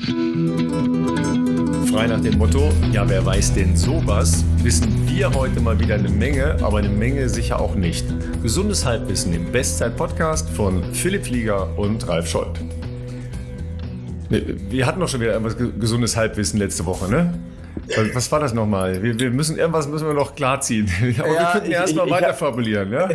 Frei nach dem Motto, ja, wer weiß denn sowas, wissen wir heute mal wieder eine Menge, aber eine Menge sicher auch nicht. Gesundes Halbwissen im Bestzeit-Podcast von Philipp Flieger und Ralf Scholz. Wir hatten doch schon wieder irgendwas gesundes Halbwissen letzte Woche, ne? Was war das nochmal? Irgendwas müssen wir noch klarziehen. Aber wir könnten erstmal weiter fabulieren, ja?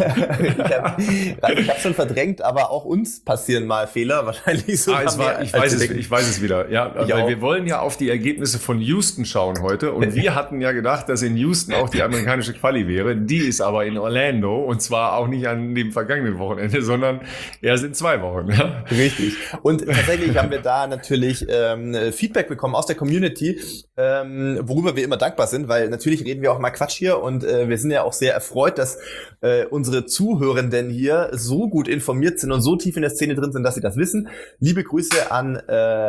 Ich habe schon verdrängt, aber auch uns passieren mal Fehler, wahrscheinlich so. Ich weiß es wieder. Ja, weil wir wollen ja auf die Ergebnisse von Houston schauen heute und wir hatten ja gedacht, dass in Houston auch die amerikanische Quali wäre. Die ist aber in Orlando und zwar auch nicht an dem vergangenen Wochenende, sondern erst in 2 Wochen. Ja? Richtig. Und tatsächlich haben wir da natürlich Feedback bekommen aus der Community, worüber wir immer dankbar sind, weil natürlich reden wir auch mal Quatsch hier und wir sind ja auch sehr erfreut, dass unsere Zuhörenden hier so gut informiert sind und so tief in der Szene drin sind, dass sie das wissen. Liebe Grüße an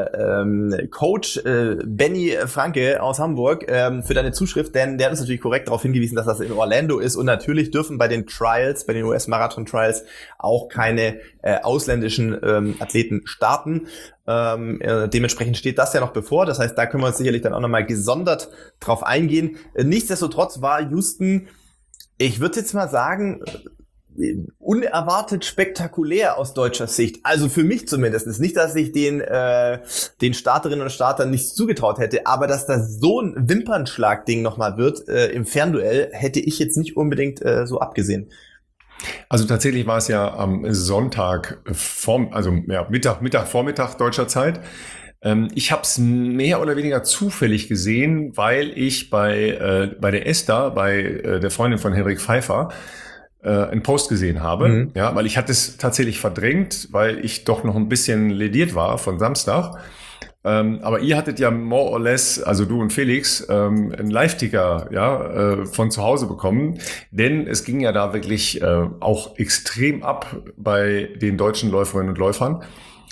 Coach Benny Franke aus Hamburg für deine Zuschrift, denn der hat uns natürlich korrekt darauf hingewiesen, dass das in Orlando ist und natürlich dürfen bei den Trials, bei den US-Marathon-Trials auch keine ausländischen Athleten starten. Dementsprechend steht das ja noch bevor. Das heißt, da können wir uns sicherlich dann auch nochmal gesondert drauf eingehen. Nichtsdestotrotz war Houston, ich würde jetzt mal sagen, unerwartet spektakulär aus deutscher Sicht. Also für mich zumindest. Nicht, dass ich den Starterinnen und Startern nichts zugetraut hätte, aber dass das so ein Wimpernschlag-Ding nochmal wird im Fernduell, hätte ich jetzt nicht unbedingt so abgesehen. Also tatsächlich war es ja am Sonntag, Mittag, Vormittag deutscher Zeit. Ich habe es mehr oder weniger zufällig gesehen, weil ich bei der Esther, bei der Freundin von Henrik Pfeiffer, einen Post gesehen habe. Mhm. Ja, weil ich hatte es tatsächlich verdrängt, weil ich doch noch ein bisschen lediert war von Samstag. Aber ihr hattet ja more or less, also du und Felix, einen Live-Ticker von zu Hause bekommen, denn es ging ja da wirklich auch extrem ab bei den deutschen Läuferinnen und Läufern.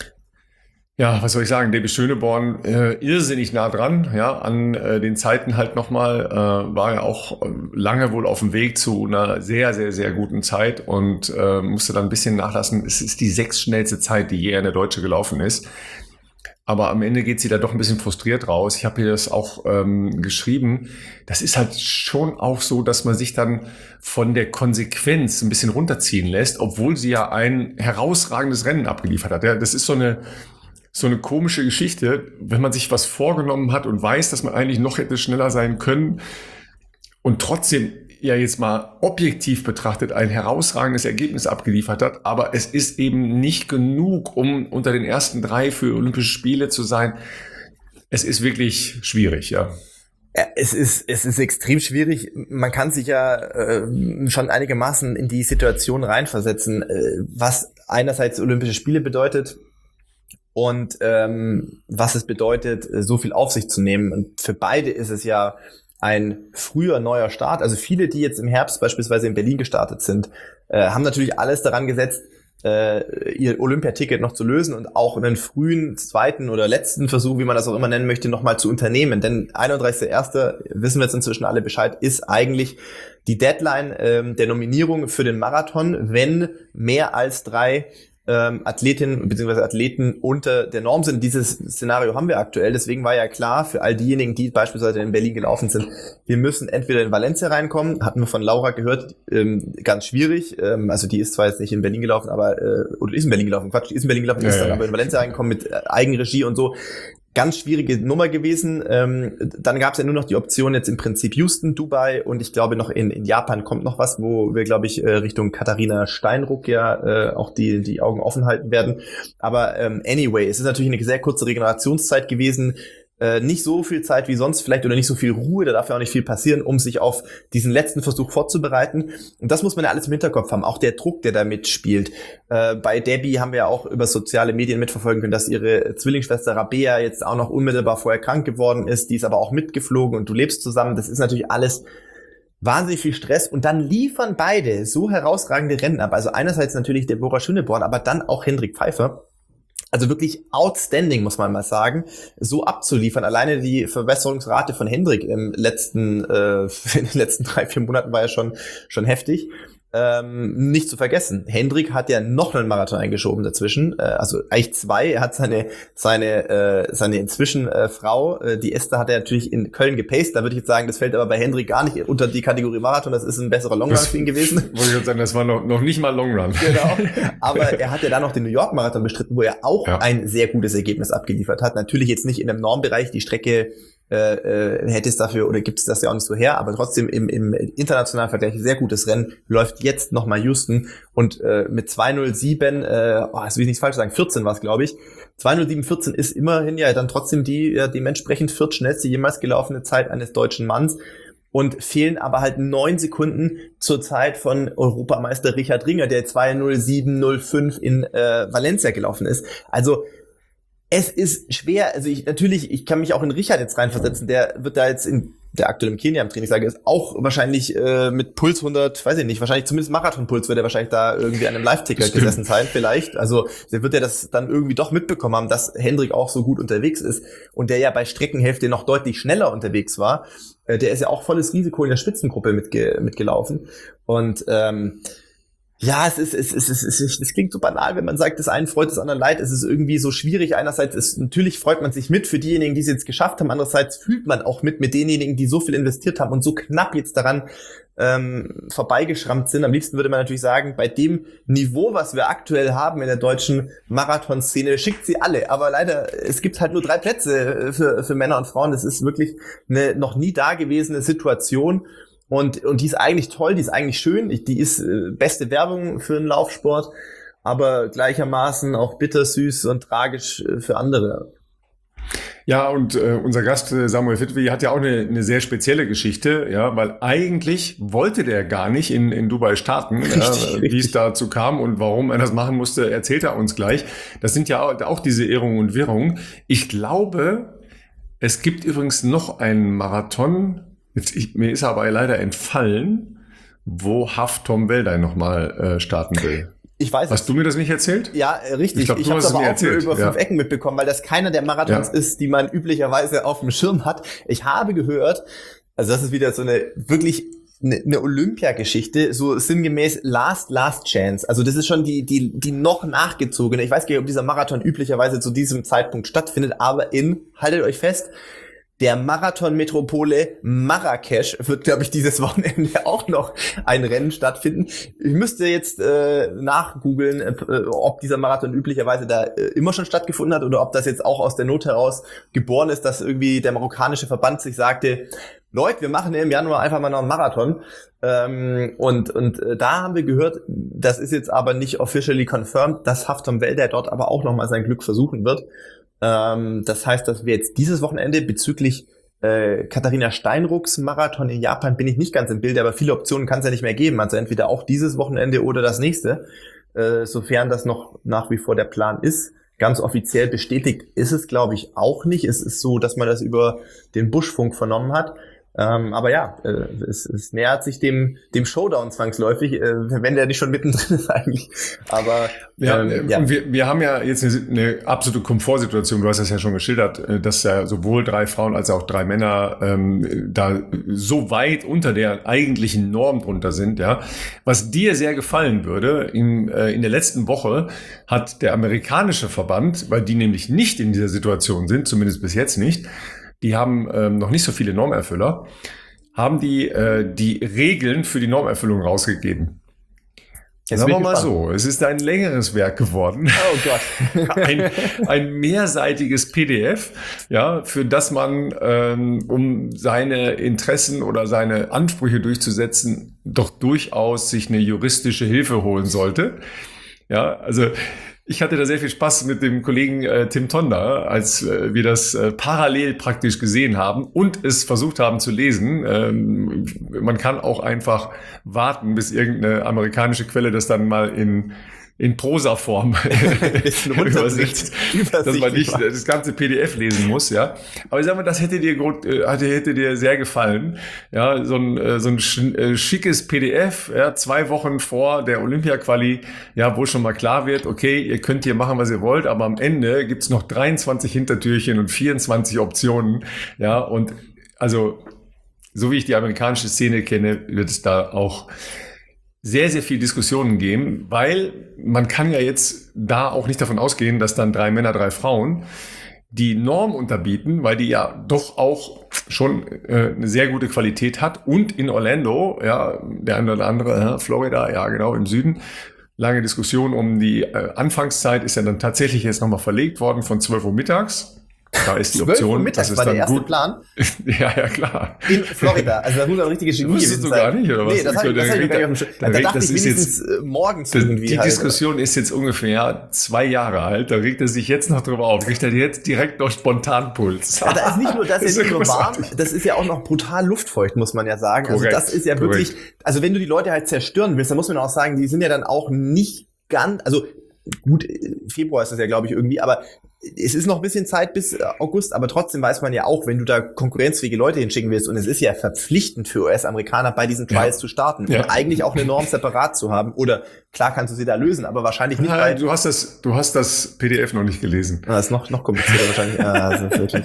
Ja, was soll ich sagen, Debbie Schöneborn irrsinnig nah dran, ja, an den Zeiten halt nochmal, war ja auch lange wohl auf dem Weg zu einer sehr, sehr, sehr guten Zeit und musste dann ein bisschen nachlassen. Es ist die 6. schnellste Zeit, die je eine Deutsche gelaufen ist. Aber am Ende geht sie da doch ein bisschen frustriert raus. Ich habe ihr das auch geschrieben. Das ist halt schon auch so, dass man sich dann von der Konsequenz ein bisschen runterziehen lässt, obwohl sie ja ein herausragendes Rennen abgeliefert hat. Ja, das ist so eine komische Geschichte, wenn man sich was vorgenommen hat und weiß, dass man eigentlich noch hätte schneller sein können und trotzdem ja jetzt mal objektiv betrachtet ein herausragendes Ergebnis abgeliefert hat, aber es ist eben nicht genug, um unter den ersten 3 für Olympische Spiele zu sein. Es ist wirklich schwierig, ja. Es ist extrem schwierig. Man kann sich ja schon einigermaßen in die Situation reinversetzen, was einerseits Olympische Spiele bedeutet und was es bedeutet, so viel auf sich zu nehmen. Und für beide ist es ja ein früher neuer Start. Also viele, die jetzt im Herbst beispielsweise in Berlin gestartet sind, haben natürlich alles daran gesetzt, ihr Olympiaticket noch zu lösen und auch einen frühen, 2. oder letzten Versuch, wie man das auch immer nennen möchte, nochmal zu unternehmen. Denn 31.01., wissen wir jetzt inzwischen alle Bescheid, ist eigentlich die Deadline der Nominierung für den Marathon, wenn mehr als 3 Athletinnen bzw. Athleten unter der Norm sind. Dieses Szenario haben wir aktuell. Deswegen war ja klar für all diejenigen, die beispielsweise in Berlin gelaufen sind, wir müssen entweder in Valencia reinkommen, hatten wir von Laura gehört, ganz schwierig. Also die ist zwar jetzt nicht in Berlin gelaufen, oder ist in Berlin gelaufen, Quatsch, die ist in Berlin gelaufen, ist dann aber in Valencia reingekommen mit Eigenregie und so. Ganz schwierige Nummer gewesen. Dann gab es ja nur noch die Option jetzt im Prinzip Houston, Dubai und ich glaube noch in Japan kommt noch was, wo wir, glaube ich, Richtung Katharina Steinruck ja auch die Augen offen halten werden. Aber anyway, es ist natürlich eine sehr kurze Regenerationszeit gewesen. Nicht so viel Zeit wie sonst vielleicht oder nicht so viel Ruhe, da darf ja auch nicht viel passieren, um sich auf diesen letzten Versuch vorzubereiten. Und das muss man ja alles im Hinterkopf haben, auch der Druck, der da mitspielt. Bei Debbie haben wir ja auch über soziale Medien mitverfolgen können, dass ihre Zwillingsschwester Rabea jetzt auch noch unmittelbar vorher krank geworden ist. Die ist aber auch mitgeflogen und du lebst zusammen. Das ist natürlich alles wahnsinnig viel Stress und dann liefern beide so herausragende Rennen ab. Also einerseits natürlich Deborah Schöneborn, aber dann auch Hendrik Pfeiffer. Also wirklich outstanding, muss man mal sagen, so abzuliefern. Alleine die Verbesserungsrate von Hendrik in den letzten 3-4 Monaten war ja schon heftig. nicht zu vergessen, Hendrik hat ja noch einen Marathon eingeschoben dazwischen, also eigentlich 2. Er hat seine inzwischen Frau, die Esther, hat er natürlich in Köln gepaced. Da würde ich jetzt sagen, das fällt aber bei Hendrik gar nicht unter die Kategorie Marathon. Das ist ein besserer Longrun für ihn gewesen. Wollte ich jetzt sagen, das war noch nicht mal Longrun. Genau. Aber er hat ja dann noch den New York Marathon bestritten, wo er auch ein sehr gutes Ergebnis abgeliefert hat. Natürlich jetzt nicht in einem Normbereich. Die Strecke hätte es dafür oder gibt es das ja auch nicht so her, aber trotzdem im internationalen Vergleich sehr gutes Rennen, läuft jetzt nochmal Houston und mit 2:07, das will ich nicht falsch sagen, 14 war es, glaube ich. 2:07,14 ist immerhin ja dann trotzdem die dementsprechend viertschnellste jemals gelaufene Zeit eines deutschen Manns. Und fehlen aber halt 9 Sekunden zur Zeit von Europameister Richard Ringer, der 2:07,05 in Valencia gelaufen ist. Also es ist schwer, also ich kann mich auch in Richard jetzt reinversetzen, der wird da jetzt der aktuell im Kenia im Trainingslager ist, auch wahrscheinlich mit Puls 100, weiß ich nicht, wahrscheinlich zumindest Marathonpuls wird er wahrscheinlich da irgendwie an einem Live-Ticker gesessen sein vielleicht. Also der wird ja das dann irgendwie doch mitbekommen haben, dass Hendrik auch so gut unterwegs ist und der ja bei Streckenhälfte noch deutlich schneller unterwegs war. Der ist ja auch volles Risiko in der Spitzengruppe mitgelaufen und ja, es klingt so banal, wenn man sagt, das einen freut, das andere leid. Es ist irgendwie so schwierig. Einerseits natürlich freut man sich mit für diejenigen, die es jetzt geschafft haben. Andererseits fühlt man auch mit denjenigen, die so viel investiert haben und so knapp jetzt daran vorbeigeschrammt sind. Am liebsten würde man natürlich sagen, bei dem Niveau, was wir aktuell haben in der deutschen Marathonszene, schickt sie alle. Aber leider, es gibt halt nur 3 Plätze für Männer und Frauen. Das ist wirklich eine noch nie dagewesene Situation. Und die ist eigentlich toll, die ist eigentlich schön, die ist beste Werbung für einen Laufsport, aber gleichermaßen auch bittersüß und tragisch für andere. Ja, und unser Gast Samuel Fitwi hat ja auch eine sehr spezielle Geschichte, ja, weil eigentlich wollte der gar nicht in Dubai starten. Richtig. Wie es dazu kam und warum er das machen musste, erzählt er uns gleich. Das sind ja auch diese Ehrungen und Wirrungen. Ich glaube, es gibt übrigens noch einen Marathon. Mir ist aber leider entfallen, wo Tom Weldein nochmal starten will. Ich weiß. Hast du mir das nicht erzählt? Ja, richtig. Ich habe es aber auch nur über 5 Ecken mitbekommen, weil das keiner der Marathons ist, die man üblicherweise auf dem Schirm hat. Ich habe gehört, also das ist wieder so eine Olympiageschichte, so sinngemäß Last Chance. Also das ist schon die noch nachgezogene. Ich weiß gar nicht, ob dieser Marathon üblicherweise zu diesem Zeitpunkt stattfindet, aber haltet euch fest, der Marathon-Metropole Marrakesch wird, glaube ich, dieses Wochenende auch noch ein Rennen stattfinden. Ich müsste jetzt nachgoogeln, ob dieser Marathon üblicherweise da immer schon stattgefunden hat oder ob das jetzt auch aus der Not heraus geboren ist, dass irgendwie der marokkanische Verband sich sagte, Leute, wir machen im Januar einfach mal noch einen Marathon. Und da haben wir gehört, das ist jetzt aber nicht officially confirmed, dass Tom Weldein dort aber auch nochmal sein Glück versuchen wird. Das heißt, dass wir jetzt dieses Wochenende bezüglich Katharina Steinrucks Marathon in Japan bin ich nicht ganz im Bilde, aber viele Optionen kann es ja nicht mehr geben. Also entweder auch dieses Wochenende oder das nächste, sofern das noch nach wie vor der Plan ist. Ganz offiziell bestätigt ist es, glaube ich, auch nicht. Es ist so, dass man das über den Buschfunk vernommen hat. Aber ja, es nähert sich dem Showdown zwangsläufig, wenn der nicht schon mittendrin ist eigentlich. Aber ja. Und wir haben ja jetzt eine absolute Komfortsituation. Du hast das ja schon geschildert, dass ja sowohl 3 Frauen als auch 3 Männer da so weit unter der eigentlichen Norm drunter sind. Ja, was dir sehr gefallen würde, in der letzten Woche hat der amerikanische Verband, weil die nämlich nicht in dieser Situation sind, zumindest bis jetzt nicht. Die haben noch nicht so viele Normerfüller, haben die Regeln für die Normerfüllung rausgegeben. Sagen wir mal so, es ist ein längeres Werk geworden. Oh Gott. ein mehrseitiges PDF, ja, für das man, um seine Interessen oder seine Ansprüche durchzusetzen, doch durchaus sich eine juristische Hilfe holen sollte. Ja, also ich hatte da sehr viel Spaß mit dem Kollegen Tim Tonda, als wir das parallel praktisch gesehen haben und es versucht haben zu lesen. Man kann auch einfach warten, bis irgendeine amerikanische Quelle das dann mal in Prosa-Form übersetzt, dass man nicht das ganze PDF lesen muss, ja. Aber ich sag mal, das hätte dir sehr gefallen, ja, so ein schickes PDF, ja, 2 Wochen vor der Olympia-Quali, ja, wo schon mal klar wird, okay, ihr könnt hier machen, was ihr wollt, aber am Ende gibt's noch 23 Hintertürchen und 24 Optionen, ja, und also, so wie ich die amerikanische Szene kenne, wird es da auch sehr, sehr viel Diskussionen geben, weil man kann ja jetzt da auch nicht davon ausgehen, dass dann 3 Männer, 3 Frauen die Norm unterbieten, weil die ja doch auch schon eine sehr gute Qualität hat. Und in Orlando, ja, der eine oder andere, Florida, ja genau, im Süden, lange Diskussion um die Anfangszeit ist ja dann tatsächlich jetzt nochmal verlegt worden von 12 Uhr mittags. Da ist die 12 Option, Uhr mittags das ist war dann der erste gut. Plan. Ja, klar. In Florida. Also das muss eine richtige Genie gewesen sein. Wusstest du gar nicht, oder was? Nee, das habe ich gar nicht auf dem Schirm. Da dachte ich wenigstens morgens irgendwie. Die halt. Diskussion ist jetzt ungefähr 2 Jahre alt. Da regt er sich jetzt noch drüber auf. Kriegt er jetzt direkt noch Spontanpuls. Ja, da ist nicht nur das, Das ist ja nicht nur warm, großartig. das ist ja auch noch brutal luftfeucht, muss man ja sagen. Korrekt, also das ist ja wirklich, also wenn du die Leute halt zerstören willst, dann muss man auch sagen, die sind ja dann auch nicht ganz, also gut, Februar ist das ja, glaube ich, irgendwie, aber es ist noch ein bisschen Zeit bis August, aber trotzdem weiß man ja auch, wenn du da konkurrenzfähige Leute hinschicken willst, und es ist ja verpflichtend für US-Amerikaner, bei diesen Trials zu starten und eigentlich auch eine Norm separat zu haben. Oder klar kannst du sie da lösen, aber wahrscheinlich nicht. Nein, du hast das PDF noch nicht gelesen. Das ist noch komplizierter wahrscheinlich. Also wirklich.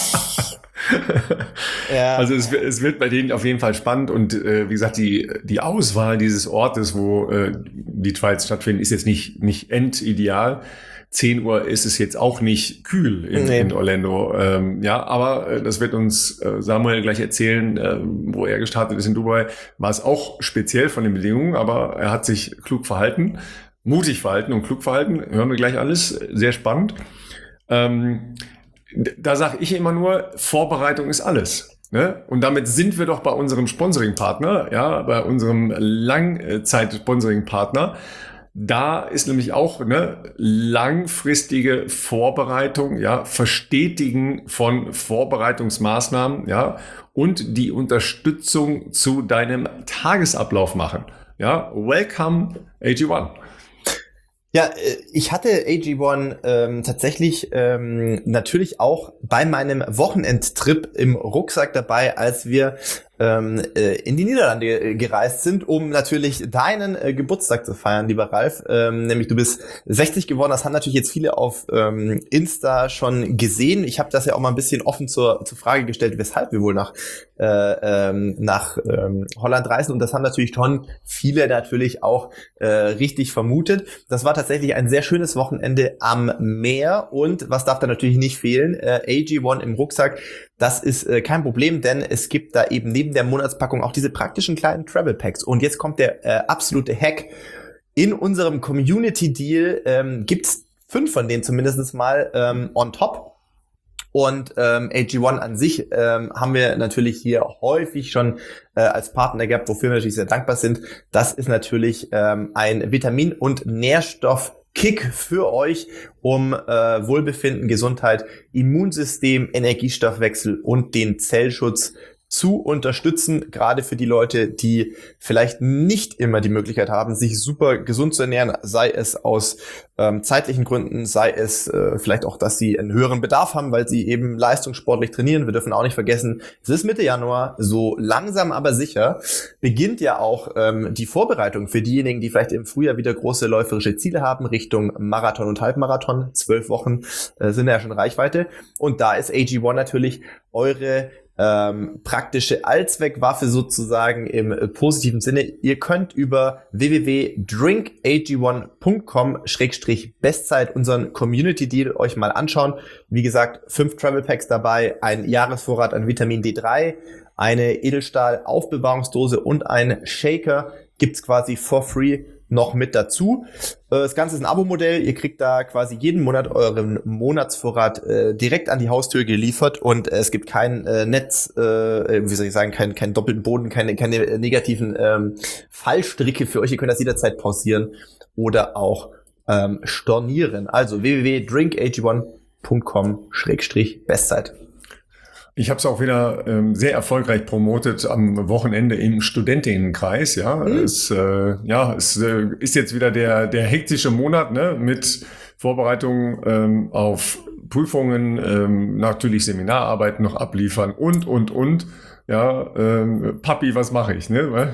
Ja. Also es wird bei denen auf jeden Fall spannend und wie gesagt, die Auswahl dieses Ortes, wo die Trials stattfinden, ist jetzt nicht endideal. 10 Uhr ist es jetzt auch nicht kühl in Orlando. Ja, aber das wird uns Samuel gleich erzählen, wo er gestartet ist in Dubai. War es auch speziell von den Bedingungen, aber er hat sich klug verhalten, mutig verhalten und klug verhalten. Hören wir gleich alles. Sehr spannend. Da sage ich immer nur, Vorbereitung ist alles. Ne? Und damit sind wir doch bei unserem Sponsoring-Partner, ja, bei unserem Langzeit-Sponsoring-Partner. Da ist nämlich auch langfristige Vorbereitung, ja, Verstetigen von Vorbereitungsmaßnahmen, ja, und die Unterstützung zu deinem Tagesablauf machen. Ja, welcome AG1. Ja, ich hatte AG1 tatsächlich natürlich auch bei meinem Wochenendtrip im Rucksack dabei, als wir in die Niederlande gereist sind, um natürlich deinen Geburtstag zu feiern, lieber Ralf. Nämlich du bist 60 geworden, das haben natürlich jetzt viele auf Insta schon gesehen. Ich habe das ja auch mal ein bisschen offen zur Frage gestellt, weshalb wir wohl nach Holland reisen. Und das haben natürlich schon viele natürlich auch richtig vermutet. Das war tatsächlich ein sehr schönes Wochenende am Meer. Und was darf da natürlich nicht fehlen? AG1 im Rucksack. Das ist kein Problem, denn es gibt da eben neben der Monatspackung auch diese praktischen kleinen Travel Packs. Und jetzt kommt der absolute Hack. In unserem Community Deal gibt's 5 von denen zumindest mal on top. Und AG1 an sich haben wir natürlich hier häufig schon als Partner gehabt, wofür wir natürlich sehr dankbar sind. Das ist natürlich ein Vitamin- und Nährstoff-Kick für euch, um Wohlbefinden, Gesundheit, Immunsystem, Energiestoffwechsel und den Zellschutz zu unterstützen, gerade für die Leute, die vielleicht nicht immer die Möglichkeit haben, sich super gesund zu ernähren, sei es aus zeitlichen Gründen, sei es vielleicht auch, dass sie einen höheren Bedarf haben, weil sie eben leistungssportlich trainieren. Wir dürfen auch nicht vergessen, es ist Mitte Januar, so langsam aber sicher beginnt ja auch die Vorbereitung für diejenigen, die vielleicht im Frühjahr wieder große läuferische Ziele haben, Richtung Marathon und Halbmarathon. 12 Wochen sind ja schon Reichweite. Und da ist AG1 natürlich eure praktische Allzweckwaffe sozusagen im positiven Sinne. Ihr könnt über www.drinkag1.com/Bestzeit unseren Community Deal euch mal anschauen. Wie gesagt, 5 Travel Packs dabei, ein Jahresvorrat an Vitamin D3, eine Edelstahl-Aufbewahrungsdose und ein Shaker gibt's quasi for free noch mit dazu. Das Ganze ist ein Abo-Modell. Ihr kriegt da quasi jeden Monat euren Monatsvorrat direkt an die Haustür geliefert und es gibt kein keinen doppelten Boden, keine negativen Fallstricke für euch. Ihr könnt das jederzeit pausieren oder auch stornieren. Also www.drinkag1.com/Bestzeit. Ich habe es auch wieder sehr erfolgreich promotet am Wochenende im Studentinnenkreis. Ja, es ist jetzt wieder der hektische Monat, ne, mit Vorbereitungen auf Prüfungen, natürlich Seminararbeiten noch abliefern und. ja, Papi, was mache ich, ne?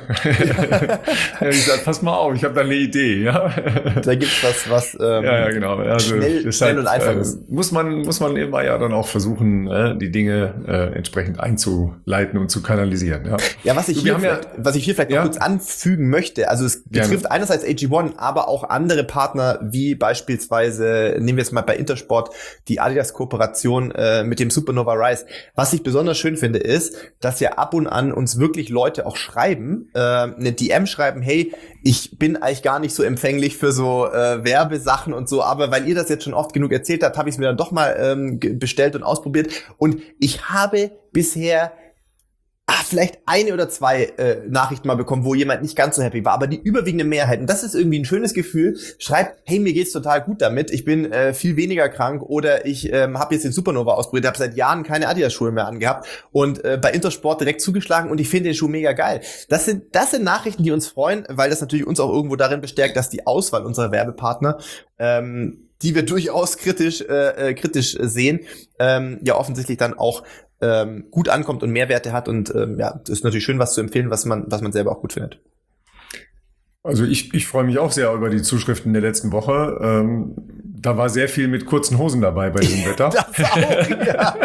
Ich sag, pass mal auf, ich habe da eine Idee, ja. Da gibt's was ja, genau. Also schnell und einfach ist. Muss man immer ja dann auch versuchen, die Dinge entsprechend einzuleiten und zu kanalisieren, ja. Ja, was ich hier vielleicht noch kurz anfügen möchte, also es betrifft einerseits AG1, aber auch andere Partner, wie beispielsweise, nehmen wir jetzt mal bei Intersport, die Adidas-Kooperation mit dem Supernova Rise. Was ich besonders schön finde, ist, dass ja ab und an uns wirklich Leute auch schreiben, eine DM schreiben, hey, ich bin eigentlich gar nicht so empfänglich für so Werbesachen und so, aber weil ihr das jetzt schon oft genug erzählt habt, habe ich es mir dann doch mal bestellt und ausprobiert. Und ich habe bisher vielleicht eine oder zwei Nachrichten mal bekommen, wo jemand nicht ganz so happy war, aber die überwiegende Mehrheit, und das ist irgendwie ein schönes Gefühl, schreibt, hey, mir geht's total gut damit, ich bin viel weniger krank oder ich habe jetzt den Supernova ausprobiert, habe seit Jahren keine Adidas-Schuhe mehr angehabt und bei Intersport direkt zugeschlagen und ich finde den Schuh mega geil. Das sind Nachrichten, die uns freuen, weil das natürlich uns auch irgendwo darin bestärkt, dass die Auswahl unserer Werbepartner, die wir durchaus kritisch sehen, ja offensichtlich dann auch gut ankommt und Mehrwerte hat und ja, das ist natürlich schön, was zu empfehlen, was man selber auch gut findet. Also ich freue mich auch sehr über die Zuschriften der letzten Woche. Da war sehr viel mit kurzen Hosen dabei bei diesem Wetter. Das auch, ja.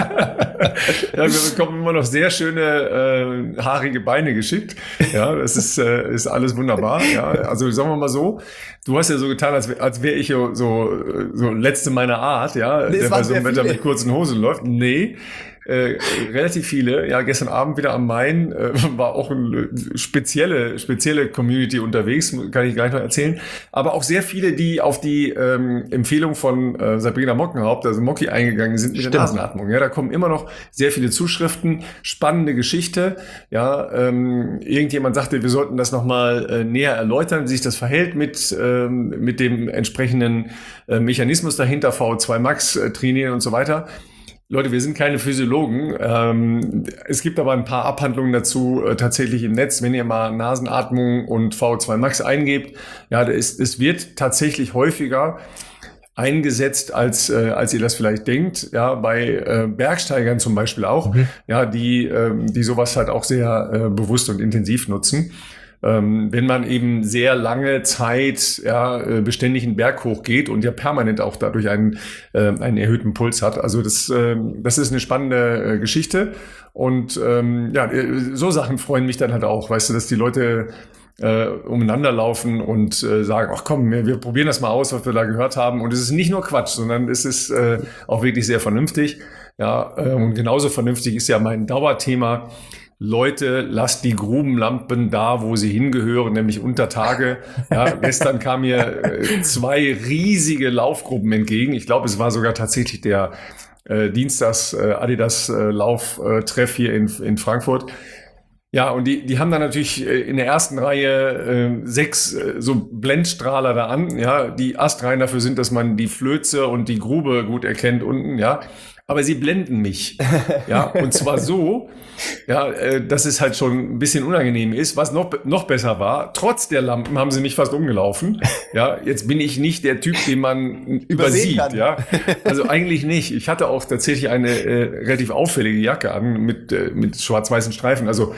Ja, wir bekommen immer noch sehr schöne haarige Beine geschickt. Ja, das ist alles wunderbar. Ja, also sagen wir mal so, du hast ja so getan, als wäre ich so letzte meiner Art, ja, nee, der bei so einem Wetter mit kurzen Hosen läuft. Nee. Relativ viele. Ja, gestern Abend wieder am Main war auch eine spezielle Community unterwegs, kann ich gleich noch erzählen. Aber auch sehr viele, die auf die Empfehlung von Sabrina Mockenhaupt, also Mocki, eingegangen sind mit der Nasenatmung. Ja, da kommen immer noch sehr viele Zuschriften. Spannende Geschichte. Ja, irgendjemand sagte, wir sollten das nochmal näher erläutern, wie sich das verhält mit dem entsprechenden Mechanismus dahinter, VO2 Max trainieren und so weiter. Leute, wir sind keine Physiologen. Es gibt aber ein paar Abhandlungen dazu tatsächlich im Netz. Wenn ihr mal Nasenatmung und VO2 Max eingebt, ja, es wird tatsächlich häufiger eingesetzt, als ihr das vielleicht denkt. Ja, bei Bergsteigern zum Beispiel auch, ja, die sowas halt auch sehr bewusst und intensiv nutzen. Wenn man eben sehr lange Zeit beständig einen Berg hochgeht und ja permanent auch dadurch einen erhöhten Puls hat. Also das ist eine spannende Geschichte und so Sachen freuen mich dann halt auch, weißt du, dass die Leute umeinander laufen und sagen, ach komm, wir probieren das mal aus, was wir da gehört haben. Und es ist nicht nur Quatsch, sondern es ist auch wirklich sehr vernünftig. Ja, und genauso vernünftig ist ja mein Dauerthema. Leute, lasst die Grubenlampen da, wo sie hingehören, nämlich unter Tage. Ja, gestern kamen mir 2 riesige Laufgruppen entgegen. Ich glaube, es war sogar tatsächlich der Dienstags Adidas Lauftreff hier in Frankfurt. Ja, und die haben dann natürlich in der ersten Reihe 6 so Blendstrahler da an, ja, die astrein dafür sind, dass man die Flöze und die Grube gut erkennt unten, ja. Aber sie blenden mich, ja, und zwar so, ja, dass es halt schon ein bisschen unangenehm ist. Was noch besser war, trotz der Lampen haben sie mich fast umgelaufen. Ja, jetzt bin ich nicht der Typ, den man übersieht, ja. Also eigentlich nicht. Ich hatte auch tatsächlich eine relativ auffällige Jacke an mit schwarz-weißen Streifen. Also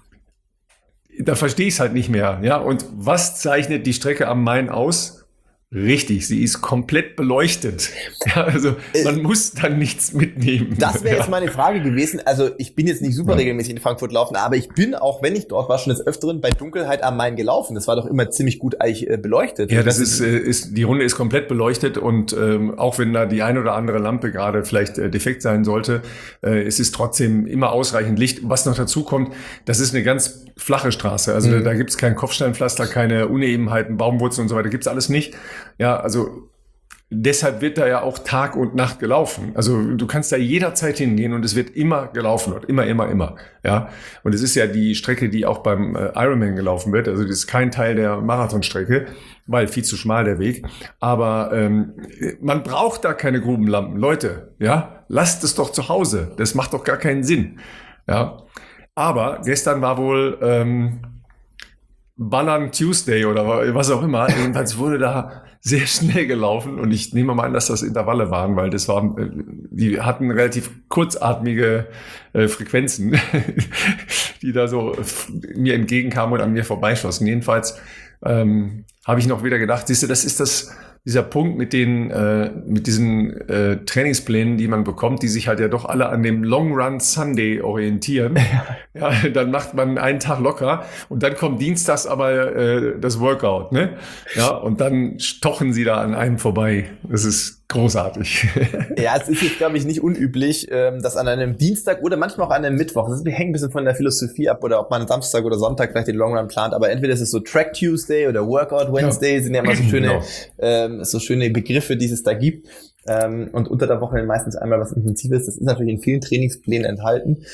da verstehe ich es halt nicht mehr, ja. Und was zeichnet die Strecke am Main aus? Richtig, sie ist komplett beleuchtet. Ja, also man muss dann nichts mitnehmen. Das wäre jetzt meine Frage gewesen. Also ich bin jetzt nicht super regelmäßig in Frankfurt laufen, aber ich bin, auch wenn ich dort war, schon des Öfteren bei Dunkelheit am Main gelaufen. Das war doch immer ziemlich gut eigentlich beleuchtet. Ja, das ist die Runde ist komplett beleuchtet und auch wenn da die eine oder andere Lampe gerade vielleicht defekt sein sollte, es ist trotzdem immer ausreichend Licht. Was noch dazu kommt, das ist eine ganz flache Straße. Also da gibt's kein Kopfsteinpflaster, keine Unebenheiten, Baumwurzeln und so weiter, gibt's alles nicht. Ja, also deshalb wird da ja auch Tag und Nacht gelaufen. Also du kannst da jederzeit hingehen und es wird immer gelaufen, immer. Ja, und es ist ja die Strecke, die auch beim Ironman gelaufen wird. Also das ist kein Teil der Marathonstrecke, weil viel zu schmal der Weg. Aber man braucht da keine Grubenlampen. Leute, ja, lasst es doch zu Hause. Das macht doch gar keinen Sinn. Ja, aber gestern war wohl Ballern Tuesday oder was auch immer. Jedenfalls wurde da sehr schnell gelaufen und ich nehme mal an, dass das Intervalle waren, weil die hatten relativ kurzatmige Frequenzen, die da so mir entgegenkamen und an mir vorbeischossen. Jedenfalls habe ich noch wieder gedacht, siehst du, das ist dieser Punkt mit diesen Trainingsplänen, die man bekommt, die sich halt ja doch alle an dem Long Run Sunday orientieren. Ja, dann macht man einen Tag locker und dann kommt dienstags aber das Workout, ne? Ja, und dann stochen sie da an einem vorbei. Das ist großartig. Ja, es ist jetzt, glaube ich, nicht unüblich, dass an einem Dienstag oder manchmal auch an einem Mittwoch, das hängt ein bisschen von der Philosophie ab oder ob man Samstag oder Sonntag vielleicht den Long Run plant, aber entweder ist es so Track Tuesday oder Workout Wednesday, sind ja immer so schöne Begriffe, die es da gibt. Und unter der Woche meistens einmal was Intensives. Das ist natürlich in vielen Trainingsplänen enthalten.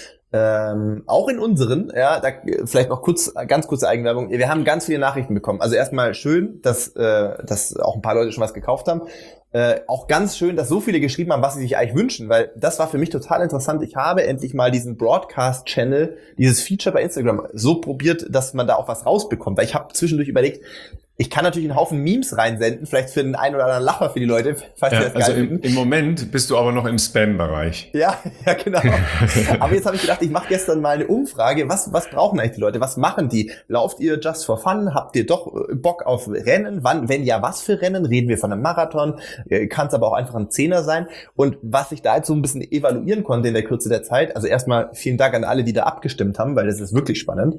Auch in unseren, ja, da vielleicht noch ganz kurze Eigenwerbung. Wir haben ganz viele Nachrichten bekommen. Also erstmal schön, dass auch ein paar Leute schon was gekauft haben. Auch ganz schön, dass so viele geschrieben haben, was sie sich eigentlich wünschen, weil das war für mich total interessant. Ich habe endlich mal diesen Broadcast-Channel, dieses Feature bei Instagram so probiert, dass man da auch was rausbekommt. Weil ich habe zwischendurch überlegt, ich kann natürlich einen Haufen Memes reinsenden, vielleicht für den einen oder anderen Lacher für die Leute, falls ja, die das geil finden. Im Moment bist du aber noch im Spam-Bereich. Ja, genau. Aber jetzt habe ich gedacht, ich mache gestern mal eine Umfrage. Was brauchen eigentlich die Leute? Was machen die? Lauft ihr just for fun? Habt ihr doch Bock auf Rennen? Wann? Wenn ja, was für Rennen? Reden wir von einem Marathon? Kann es aber auch einfach ein Zehner sein. Und was ich da jetzt so ein bisschen evaluieren konnte in der Kürze der Zeit, also erstmal vielen Dank an alle, die da abgestimmt haben, weil das ist wirklich spannend,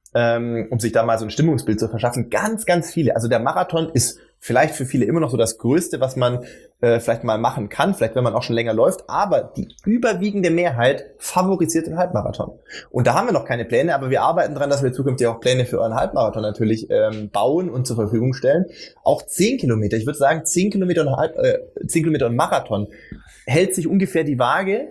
um sich da mal so ein Stimmungsbild zu verschaffen. Ganz, ganz viele. Also der Marathon ist vielleicht für viele immer noch so das Größte, was man vielleicht mal machen kann, vielleicht wenn man auch schon länger läuft, aber die überwiegende Mehrheit favorisiert den Halbmarathon. Und da haben wir noch keine Pläne, aber wir arbeiten dran, dass wir zukünftig auch Pläne für euren Halbmarathon natürlich bauen und zur Verfügung stellen. Auch 10 Kilometer, ich würde sagen 10 Kilometer und Marathon hält sich ungefähr die Waage,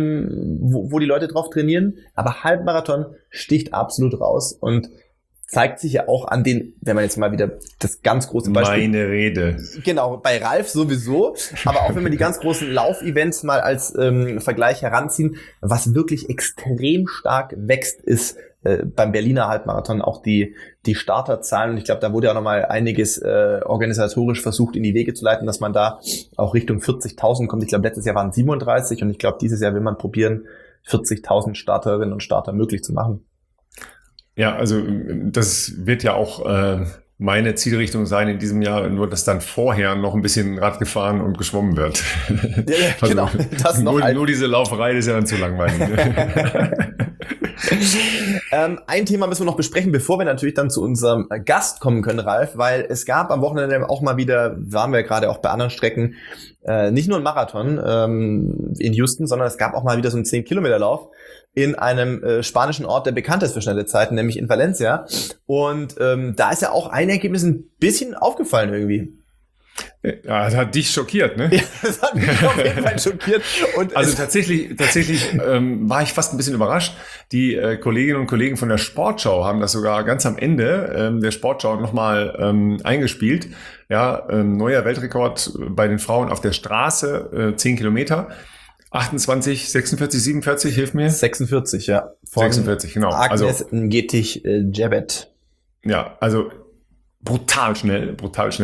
wo die Leute drauf trainieren, aber Halbmarathon sticht absolut raus und zeigt sich ja auch an den, wenn man jetzt mal wieder das ganz große Beispiel... Meine Rede. Genau, bei Ralf sowieso, aber auch wenn wir die ganz großen Laufevents mal als Vergleich heranziehen, was wirklich extrem stark wächst, ist beim Berliner Halbmarathon auch die Starterzahlen. Und ich glaube, da wurde ja nochmal einiges organisatorisch versucht in die Wege zu leiten, dass man da auch Richtung 40.000 kommt. Ich glaube, letztes Jahr waren 37 und ich glaube, dieses Jahr will man probieren, 40.000 Starterinnen und Starter möglich zu machen. Ja, also das wird ja auch meine Zielrichtung sein in diesem Jahr, nur dass dann vorher noch ein bisschen Rad gefahren und geschwommen wird. Ja, also, genau. Das nur diese Lauferei ist ja dann zu langweilig. Ein Thema müssen wir noch besprechen, bevor wir natürlich dann zu unserem Gast kommen können, Ralf, weil es gab am Wochenende auch mal wieder, waren wir gerade auch bei anderen Strecken, nicht nur ein Marathon in Houston, sondern es gab auch mal wieder so einen 10-Kilometer-Lauf in einem spanischen Ort, der bekannt ist für schnelle Zeiten, nämlich in Valencia. Und da ist ja auch ein Ergebnis ein bisschen aufgefallen irgendwie. Ja, das hat dich schockiert, ne? Ja, das hat mich auf jeden Fall schockiert. Und also tatsächlich war ich fast ein bisschen überrascht. Die Kolleginnen und Kollegen von der Sportschau haben das sogar ganz am Ende der Sportschau nochmal eingespielt. Ja, neuer Weltrekord bei den Frauen auf der Straße, 10 Kilometer. 28, 46, 47, hilf mir. 46, ja. Von 46, genau. Agnes Ngetich-Jebet. Ja, also brutal schnell.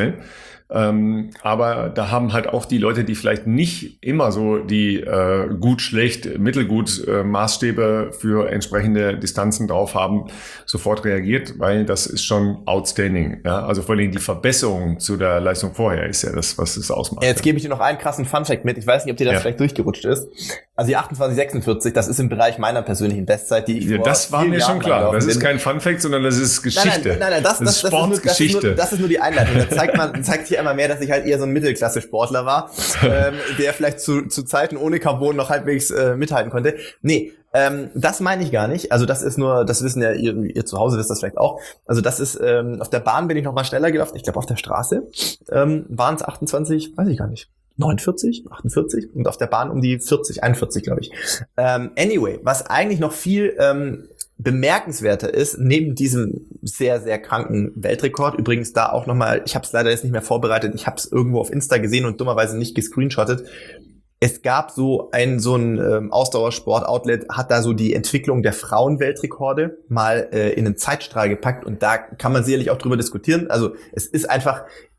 Aber da haben halt auch die Leute, die vielleicht nicht immer so die gut, schlecht, mittelgut Maßstäbe für entsprechende Distanzen drauf haben, sofort reagiert, weil das ist schon outstanding. Ja? Also vor allem die Verbesserung zu der Leistung vorher ist ja das, was es ausmacht. Jetzt gebe ich dir noch einen krassen Funfact mit. Ich weiß nicht, ob dir das vielleicht durchgerutscht ist. Also die 28,46, das ist im Bereich meiner persönlichen Bestzeit, die ich ja, das war mir schon klar. Das ist kein Funfact, sondern das ist Geschichte. Nein, das ist Sportgeschichte. Das ist nur die Einleitung. Das zeigt sich einmal mehr, dass ich halt eher so ein Mittelklasse-Sportler war, der vielleicht zu Zeiten ohne Carbon noch halbwegs mithalten konnte. Nee, das meine ich gar nicht. Also das ist nur, das wissen ja ihr zu Hause wisst das vielleicht auch. Also das ist, auf der Bahn bin ich noch mal schneller gelaufen. Ich glaube, auf der Straße waren es 28, weiß ich gar nicht. 49, 48 und auf der Bahn um die 40, 41, glaube ich. Anyway, was eigentlich noch viel bemerkenswerter ist, neben diesem sehr, sehr kranken Weltrekord, übrigens da auch nochmal, ich habe es leider jetzt nicht mehr vorbereitet, ich habe es irgendwo auf Insta gesehen und dummerweise nicht gescreenshottet. Es gab so ein Ausdauersport-Outlet, hat da so die Entwicklung der Frauenweltrekorde mal in einen Zeitstrahl gepackt und da kann man sicherlich auch drüber diskutieren. Also es ist einfach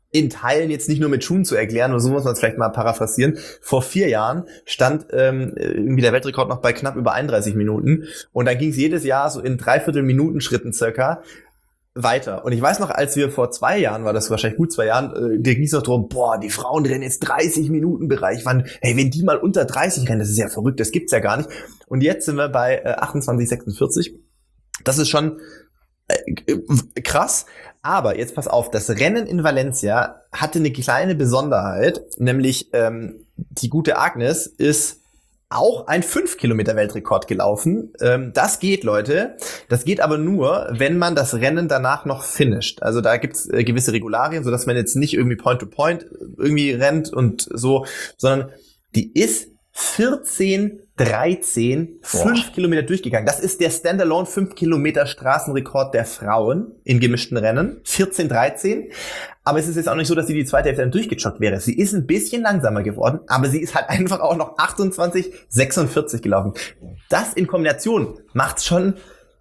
in Teilen jetzt nicht nur mit Schuhen zu erklären, oder so muss man es vielleicht mal paraphrasieren. Vor 4 Jahren stand irgendwie der Weltrekord noch bei knapp über 31 Minuten und dann ging es jedes Jahr so in 3/4 Minuten Schritten circa weiter. Und ich weiß noch, als wir vor 2 Jahren, war das wahrscheinlich gut 2 Jahren, da ging es noch drum, die Frauen rennen jetzt 30 Minuten Bereich. Hey, wenn die mal unter 30 rennen, das ist ja verrückt, das gibt's ja gar nicht. Und jetzt sind wir bei 28,46. Das ist schon krass. Aber jetzt pass auf, das Rennen in Valencia hatte eine kleine Besonderheit, nämlich die gute Agnes ist auch ein 5-Kilometer-Weltrekord gelaufen. Das geht, Leute. Das geht aber nur, wenn man das Rennen danach noch finisht. Also da gibt's gewisse Regularien, sodass man jetzt nicht irgendwie Point-to-Point irgendwie rennt und so, sondern die ist 14:13 5 Kilometer durchgegangen. Das ist der Standalone 5 Kilometer Straßenrekord der Frauen in gemischten Rennen. 14:13. Aber es ist jetzt auch nicht so, dass sie die zweite Hälfte dann durchgejoggt wäre. Sie ist ein bisschen langsamer geworden, aber sie ist halt einfach auch noch 28:46 gelaufen. Das in Kombination macht's schon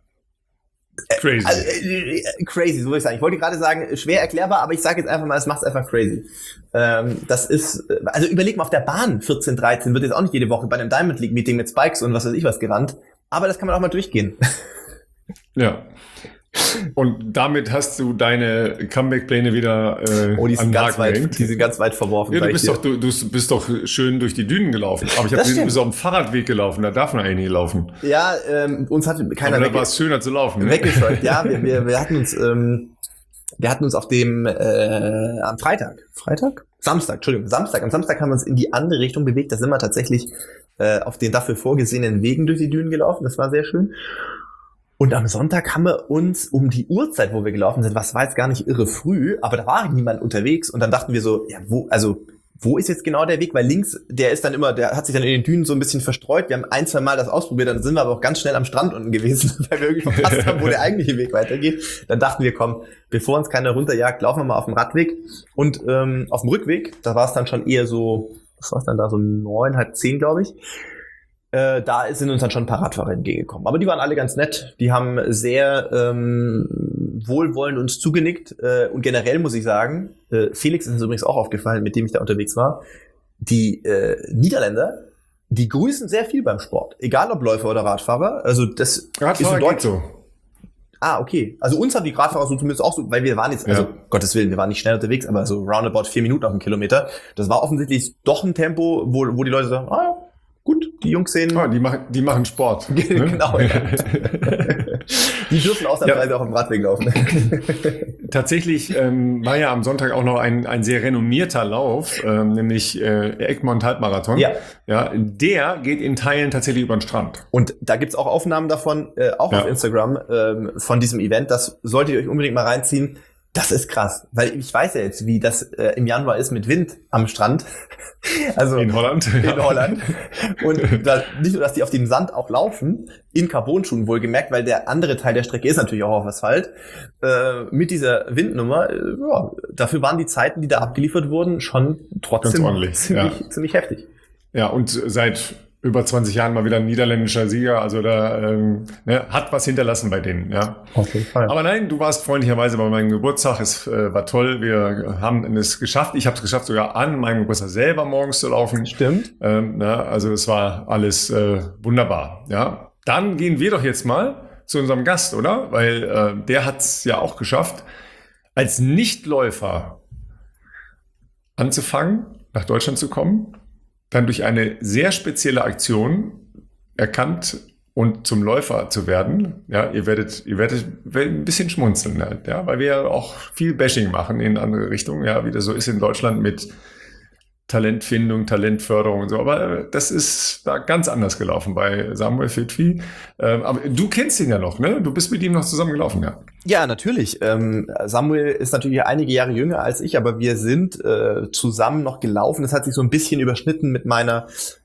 crazy. Crazy, so würde ich sagen. Ich wollte gerade sagen, schwer erklärbar, aber ich sage jetzt einfach mal, es macht's einfach crazy. Das ist, also überleg mal, auf der Bahn 14:13 wird jetzt auch nicht jede Woche bei einem Diamond League Meeting mit Spikes und was weiß ich was gerannt. Aber das kann man auch mal durchgehen. Ja. Und damit hast du deine Comeback-Pläne wieder die sind ganz weit verworfen. Ja, du bist doch schön durch die Dünen gelaufen. Aber ich habe gesehen, du bist auf dem Fahrradweg gelaufen. Da darf man eigentlich nicht laufen. Ja, uns hat keiner. Aber da war es schöner zu laufen. Ne? Weggescheucht. Ja, wir hatten uns auf dem am Samstag. Am Samstag haben wir uns in die andere Richtung bewegt. Da sind wir tatsächlich auf den dafür vorgesehenen Wegen durch die Dünen gelaufen. Das war sehr schön. Und am Sonntag haben wir uns um die Uhrzeit, wo wir gelaufen sind, was war jetzt gar nicht irre früh, aber da war niemand unterwegs und dann dachten wir so, ja, wo ist jetzt genau der Weg? Weil links, der hat sich dann in den Dünen so ein bisschen verstreut. Wir haben 1-2 Mal das ausprobiert, dann sind wir aber auch ganz schnell am Strand unten gewesen, weil wir irgendwie verpasst haben, wo der eigentliche Weg weitergeht. Dann dachten wir, komm, bevor uns keiner runterjagt, laufen wir mal auf dem Radweg. Und auf dem Rückweg, da war es dann schon eher so, was war es dann da, so 9, halb 10, glaube ich. Da sind uns dann schon ein paar Radfahrer entgegengekommen. Aber die waren alle ganz nett. Die haben sehr wohlwollend uns zugenickt. Und generell muss ich sagen, Felix ist es übrigens auch aufgefallen, mit dem ich da unterwegs war, die Niederländer, die grüßen sehr viel beim Sport. Egal ob Läufer oder Radfahrer. Also das Radfahrer ist in geht so. Ah, okay. Also uns haben die Radfahrer so zumindest auch so, weil wir waren jetzt, also Gottes Willen, wir waren nicht schnell unterwegs, aber so roundabout 4 Minuten auf dem Kilometer. Das war offensichtlich doch ein Tempo, wo die Leute sagen, gut, die Jungs sehen. Die machen Sport. Genau, ja. Die dürfen ausnahmsweise auch im Radweg laufen. Tatsächlich war ja am Sonntag auch noch ein sehr renommierter Lauf, nämlich Egmont Halbmarathon. Ja, der geht in Teilen tatsächlich über den Strand. Und da gibt's auch Aufnahmen davon, auch auf Instagram, von diesem Event. Das solltet ihr euch unbedingt mal reinziehen. Das ist krass, weil ich weiß ja jetzt, wie das im Januar ist mit Wind am Strand. Also in Holland. Und nicht nur, dass die auf dem Sand auch laufen, in Carbon-Schuhen wohlgemerkt, weil der andere Teil der Strecke ist natürlich auch auf Asphalt. Mit dieser Windnummer, dafür waren die Zeiten, die da abgeliefert wurden, schon trotzdem ziemlich heftig. Ja, und seit über 20 Jahren mal wieder ein niederländischer Sieger, also da hat was hinterlassen bei denen, ja. Auf jeden Fall. Aber nein, du warst freundlicherweise bei meinem Geburtstag, es war toll, wir haben es geschafft, ich habe es geschafft, sogar an meinem Geburtstag selber morgens zu laufen. Stimmt. Also es war alles wunderbar, ja. Dann gehen wir doch jetzt mal zu unserem Gast, oder? Weil der hat es ja auch geschafft, als Nichtläufer anzufangen, nach Deutschland zu kommen, dann durch eine sehr spezielle Aktion erkannt und zum Läufer zu werden. Ja, ihr werdet ein bisschen schmunzeln, halt, ja, weil wir ja auch viel Bashing machen in andere Richtungen, ja, wie das so ist in Deutschland mit Talentfindung, Talentförderung und so. Aber das ist da ganz anders gelaufen bei Samuel Fitwi. Aber du kennst ihn ja noch, ne? Du bist mit ihm noch zusammen gelaufen, ja? Ja, natürlich. Samuel ist natürlich einige Jahre jünger als ich, aber wir sind zusammen noch gelaufen. Das hat sich so ein bisschen überschnitten mit meiner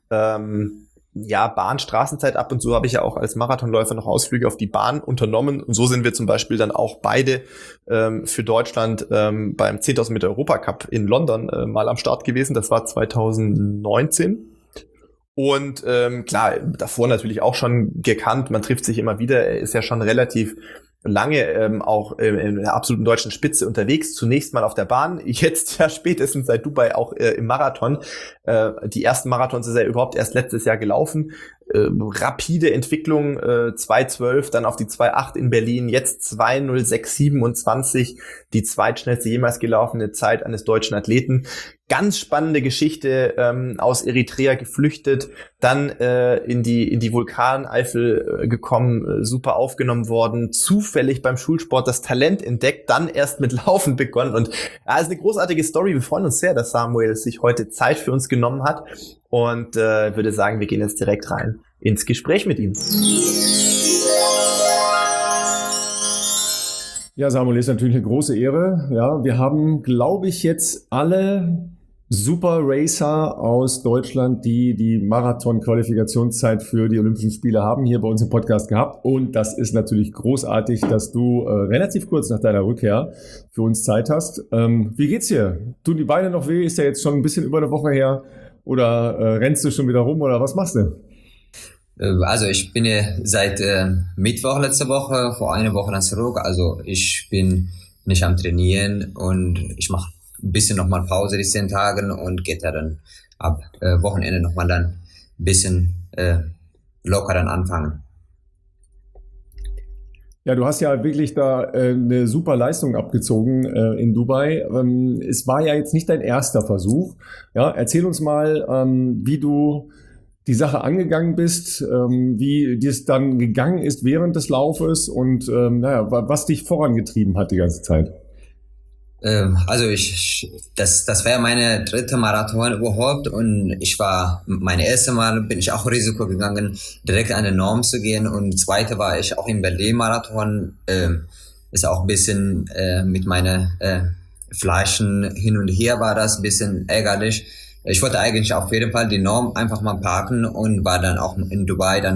Bahn-Straßenzeit. Ab und zu habe ich ja auch als Marathonläufer noch Ausflüge auf die Bahn unternommen. Und so sind wir zum Beispiel dann auch beide für Deutschland beim 10.000 Meter Europacup in London mal am Start gewesen. Das war 2019. Und klar, davor natürlich auch schon gekannt. Man trifft sich immer wieder. Er ist ja schon relativ lange auch in der absoluten deutschen Spitze unterwegs, zunächst mal auf der Bahn, jetzt ja spätestens seit Dubai auch im Marathon. Die ersten Marathons ist er überhaupt erst letztes Jahr gelaufen. Rapide Entwicklung, 2:12, dann auf die 2:8 in Berlin, jetzt 2:06:27, die zweitschnellste jemals gelaufene Zeit eines deutschen Athleten. Ganz spannende Geschichte, aus Eritrea geflüchtet, dann in die Vulkaneifel gekommen, super aufgenommen worden, zufällig beim Schulsport das Talent entdeckt, dann erst mit Laufen begonnen und ja, ist eine großartige Story. Wir freuen uns sehr, dass Samuel sich heute Zeit für uns genommen hat und würde sagen, wir gehen jetzt direkt rein ins Gespräch mit ihm. Ja, Samuel, ist natürlich eine große Ehre. Ja, wir haben, glaube ich, jetzt alle Super Racer aus Deutschland, die die Marathon-Qualifikationszeit für die Olympischen Spiele haben, hier bei uns im Podcast gehabt. Und das ist natürlich großartig, dass du relativ kurz nach deiner Rückkehr für uns Zeit hast. Wie geht's dir? Tun die Beine noch weh? Ist ja jetzt schon ein bisschen über eine Woche her. Oder rennst du schon wieder rum oder was machst du? Also ich bin seit Mittwoch letzte Woche, vor einer Woche dann zurück. Also ich bin nicht am Trainieren und ich mache ein bisschen nochmal Pause die 10 Tagen und geht da dann ab Wochenende nochmal dann ein bisschen locker dann anfangen. Ja, du hast ja wirklich da eine super Leistung abgezogen in Dubai. Es war ja jetzt nicht dein erster Versuch. Ja, erzähl uns mal, wie du die Sache angegangen bist, wie dir es dann gegangen ist während des Laufes und was dich vorangetrieben hat die ganze Zeit. Also das wäre meine 3. Marathon überhaupt und mein erstes Mal bin ich auch Risiko gegangen, direkt an den Norm zu gehen und zweite war ich auch im Berlin-Marathon, ist auch ein bisschen mit meinen Flaschen hin und her war das ein bisschen ärgerlich. Ich wollte eigentlich auf jeden Fall die Norm einfach mal parken und war dann auch in Dubai dann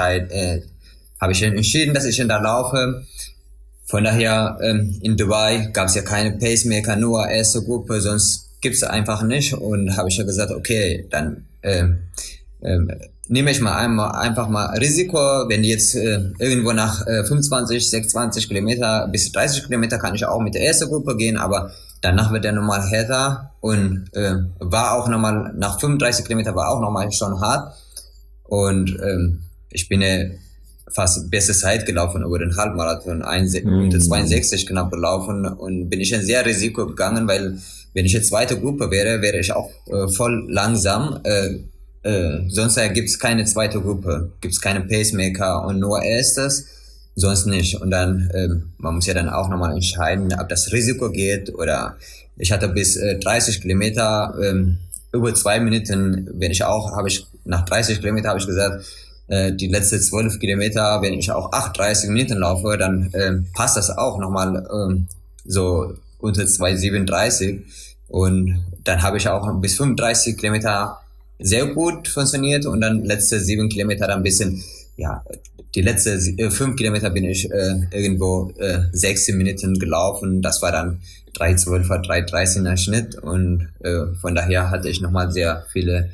habe ich entschieden, dass ich da laufe. Von daher, in Dubai gab es ja keine Pacemaker, nur erste Gruppe, sonst gibt's einfach nicht. Und habe ich ja gesagt, okay, dann nehme ich mal einfach mal Risiko. Wenn jetzt irgendwo nach 25, 26 Kilometer bis 30 Kilometer kann ich auch mit der ersten Gruppe gehen, aber danach wird der nochmal härter und war auch nochmal, nach 35 Kilometer war auch nochmal schon hart. Und ich bin fast beste Zeit gelaufen über den Halbmarathon, 1:62 knapp gelaufen und bin ich ein sehr Risiko gegangen, weil wenn ich jetzt zweite Gruppe wäre ich auch voll langsam. Sonst gibt's keine zweite Gruppe, gibt's keine Pacemaker und nur erstes, sonst nicht. Und dann, man muss ja dann auch nochmal entscheiden, ob das Risiko geht oder ich hatte bis 30 Kilometer, über 2 Minuten, nach 30 Kilometer habe ich gesagt, die letzten 12 Kilometer, wenn ich auch 38 Minuten laufe, dann passt das auch nochmal so unter 2:37 und dann habe ich auch bis 35 Kilometer sehr gut funktioniert und dann letzte 7 Kilometer dann ein bisschen, ja, die letzten 5 Kilometer bin ich irgendwo 16 Minuten gelaufen, das war dann 3:12er, 3:13er Schnitt und von daher hatte ich nochmal sehr viele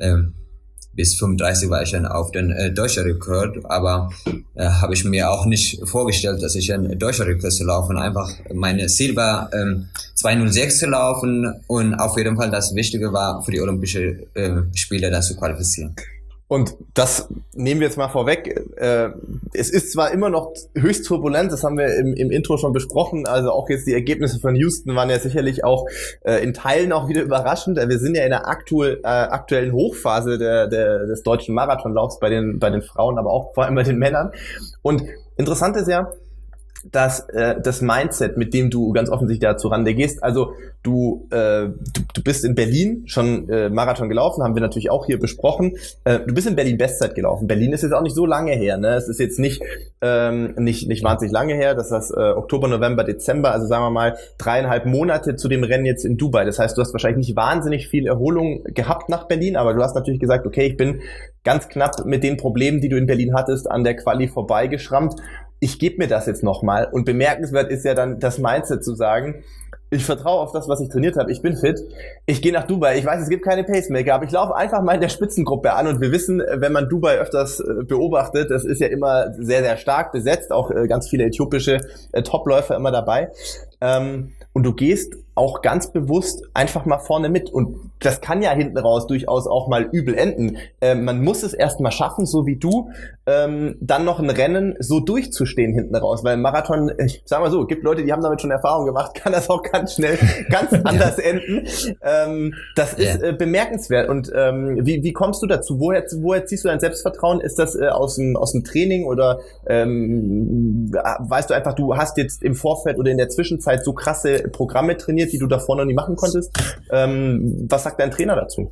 bis 35 war ich dann auf den deutschen Rekord, aber habe ich mir auch nicht vorgestellt, dass ich einen deutschen Rekord zu laufen. Einfach meine Ziel war 2:06 zu laufen und auf jeden Fall das Wichtige war für die Olympischen Spiele das zu qualifizieren. Und das nehmen wir jetzt mal vorweg. Es ist zwar immer noch höchst turbulent, das haben wir im Intro schon besprochen, also auch jetzt die Ergebnisse von Houston waren ja sicherlich auch in Teilen auch wieder überraschend. Wir sind ja in der aktuellen Hochphase des deutschen Marathonlaufs bei den Frauen, aber auch vor allem bei den Männern. Und interessant ist ja, dass das Mindset, mit dem du ganz offensichtlich da zur Rande gehst, also du bist in Berlin schon Marathon gelaufen, haben wir natürlich auch hier besprochen. Du bist in Berlin Bestzeit gelaufen. Berlin ist jetzt auch nicht so lange her, ne? Es ist jetzt nicht wahnsinnig lange her. Das ist Oktober, November, Dezember, also sagen wir mal 3,5 Monate zu dem Rennen jetzt in Dubai. Das heißt, du hast wahrscheinlich nicht wahnsinnig viel Erholung gehabt nach Berlin, aber du hast natürlich gesagt, okay, ich bin ganz knapp mit den Problemen, die du in Berlin hattest, an der Quali vorbeigeschrammt. Ich gebe mir das jetzt nochmal. Und bemerkenswert ist ja dann das Mindset zu sagen, Ich vertraue auf das, was ich trainiert habe. Ich bin fit. Ich gehe nach Dubai. Ich weiß, es gibt keine Pacemaker, aber ich laufe einfach mal in der Spitzengruppe an. Und wir wissen, wenn man Dubai öfters beobachtet, das ist ja immer sehr, sehr stark besetzt. Auch ganz viele äthiopische Topläufer immer dabei. Und du gehst auch ganz bewusst einfach mal vorne mit. Und das kann ja hinten raus durchaus auch mal übel enden. Man muss es erst mal schaffen, so wie du, dann noch ein Rennen so durchzustehen hinten raus. Weil im Marathon, ich sag mal so, gibt Leute, die haben damit schon Erfahrung gemacht, kann das auch ganz schnell ganz anders enden. Das ist bemerkenswert. Und wie kommst du dazu? Woher ziehst du dein Selbstvertrauen? Ist das aus dem Training oder weißt du einfach, du hast jetzt im Vorfeld oder in der Zwischenzeit so krasse Programme trainiert, die du davor noch nie machen konntest? Was sagt dein Trainer dazu?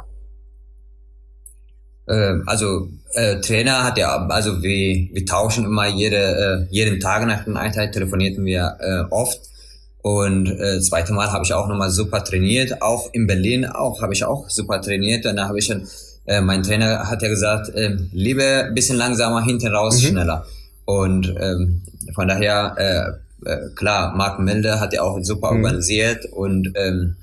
Trainer hat ja, also wir tauschen immer jeden Tag nach dem Einheit telefonieren wir oft. Und zweite Mal habe ich auch nochmal super trainiert, auch in Berlin habe ich auch super trainiert. Danach habe ich schon, mein Trainer hat ja gesagt, lieber ein bisschen langsamer, hinten raus schneller. Und von daher, klar, Marc Melde hat ja auch super organisiert und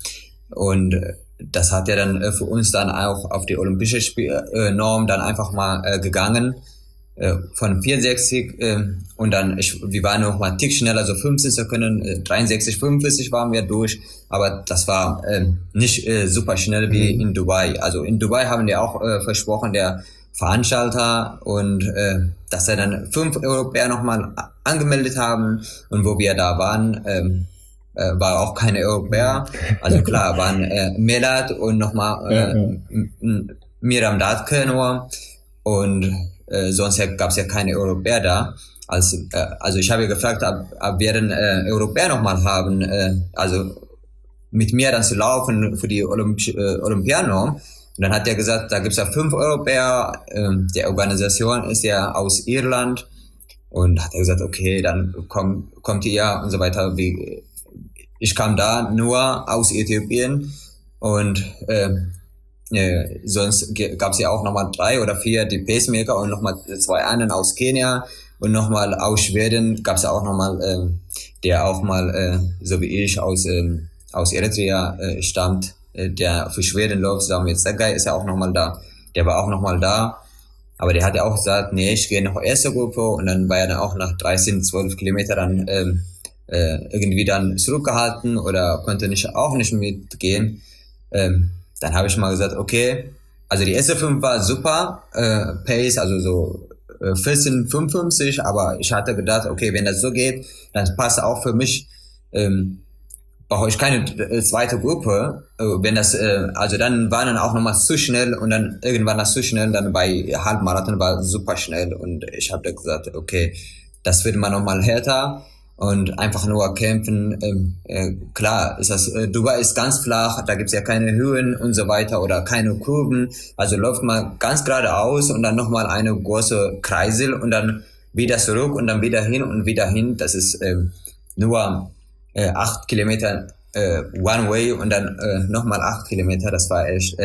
das hat ja dann für uns dann auch auf die olympische Norm dann einfach mal gegangen. Von 64 und dann, wir waren noch mal einen Tick schneller, so 15 Sekunden, 63, 45 waren wir durch, aber das war nicht super schnell wie in Dubai. Also in Dubai haben wir auch versprochen, der Veranstalter, und dass er dann 5 Europäer nochmal angemeldet haben, und wo wir da waren, war auch keine Europäer. Also klar, waren Melat und nochmal Miram Datke nur, und sonst gab es ja keine Europäer da. Also ich habe gefragt, ob wir den Europäer nochmal haben, also mit mir dann zu laufen für die Olympianorm. Und dann hat er gesagt, da gibt's ja 5 Europäer, die Organisation ist ja aus Irland, und hat er gesagt, okay, dann kommt ihr und so weiter. Ich kam da nur aus Äthiopien, und sonst gab's ja auch nochmal 3 oder 4 die Pacemaker und nochmal 2 anderen aus Kenia, und nochmal aus Schweden gab's ja auch nochmal, der auch mal, so wie ich, aus Eritrea stammt, der für Schweden läuft, sagen wir jetzt, der Guy ist ja auch nochmal da. Der war auch nochmal da, aber der hat ja auch gesagt, nee, ich gehe noch erste Gruppe, und dann war er dann auch nach 12 Kilometer dann irgendwie dann zurückgehalten oder konnte auch nicht mitgehen. Dann habe ich mal gesagt, okay, also die erste 5 war super, Pace, also so 14,55, aber ich hatte gedacht, okay, wenn das so geht, dann passt auch für mich, brauche ich keine zweite Gruppe, wenn das, also dann war dann auch nochmal zu schnell, und dann irgendwann das zu schnell, dann bei Halbmarathon war super schnell, und ich habe da gesagt, okay, das wird mal nochmal härter und einfach nur kämpfen. Klar, ist das, Dubai ist ganz flach, da gibt's ja keine Höhen und so weiter oder keine Kurven, also läuft man ganz geradeaus und dann nochmal eine große Kreisel und dann wieder zurück und dann wieder hin und wieder hin, das ist nur 8 Kilometer One Way und dann nochmal 8 Kilometer, das war echt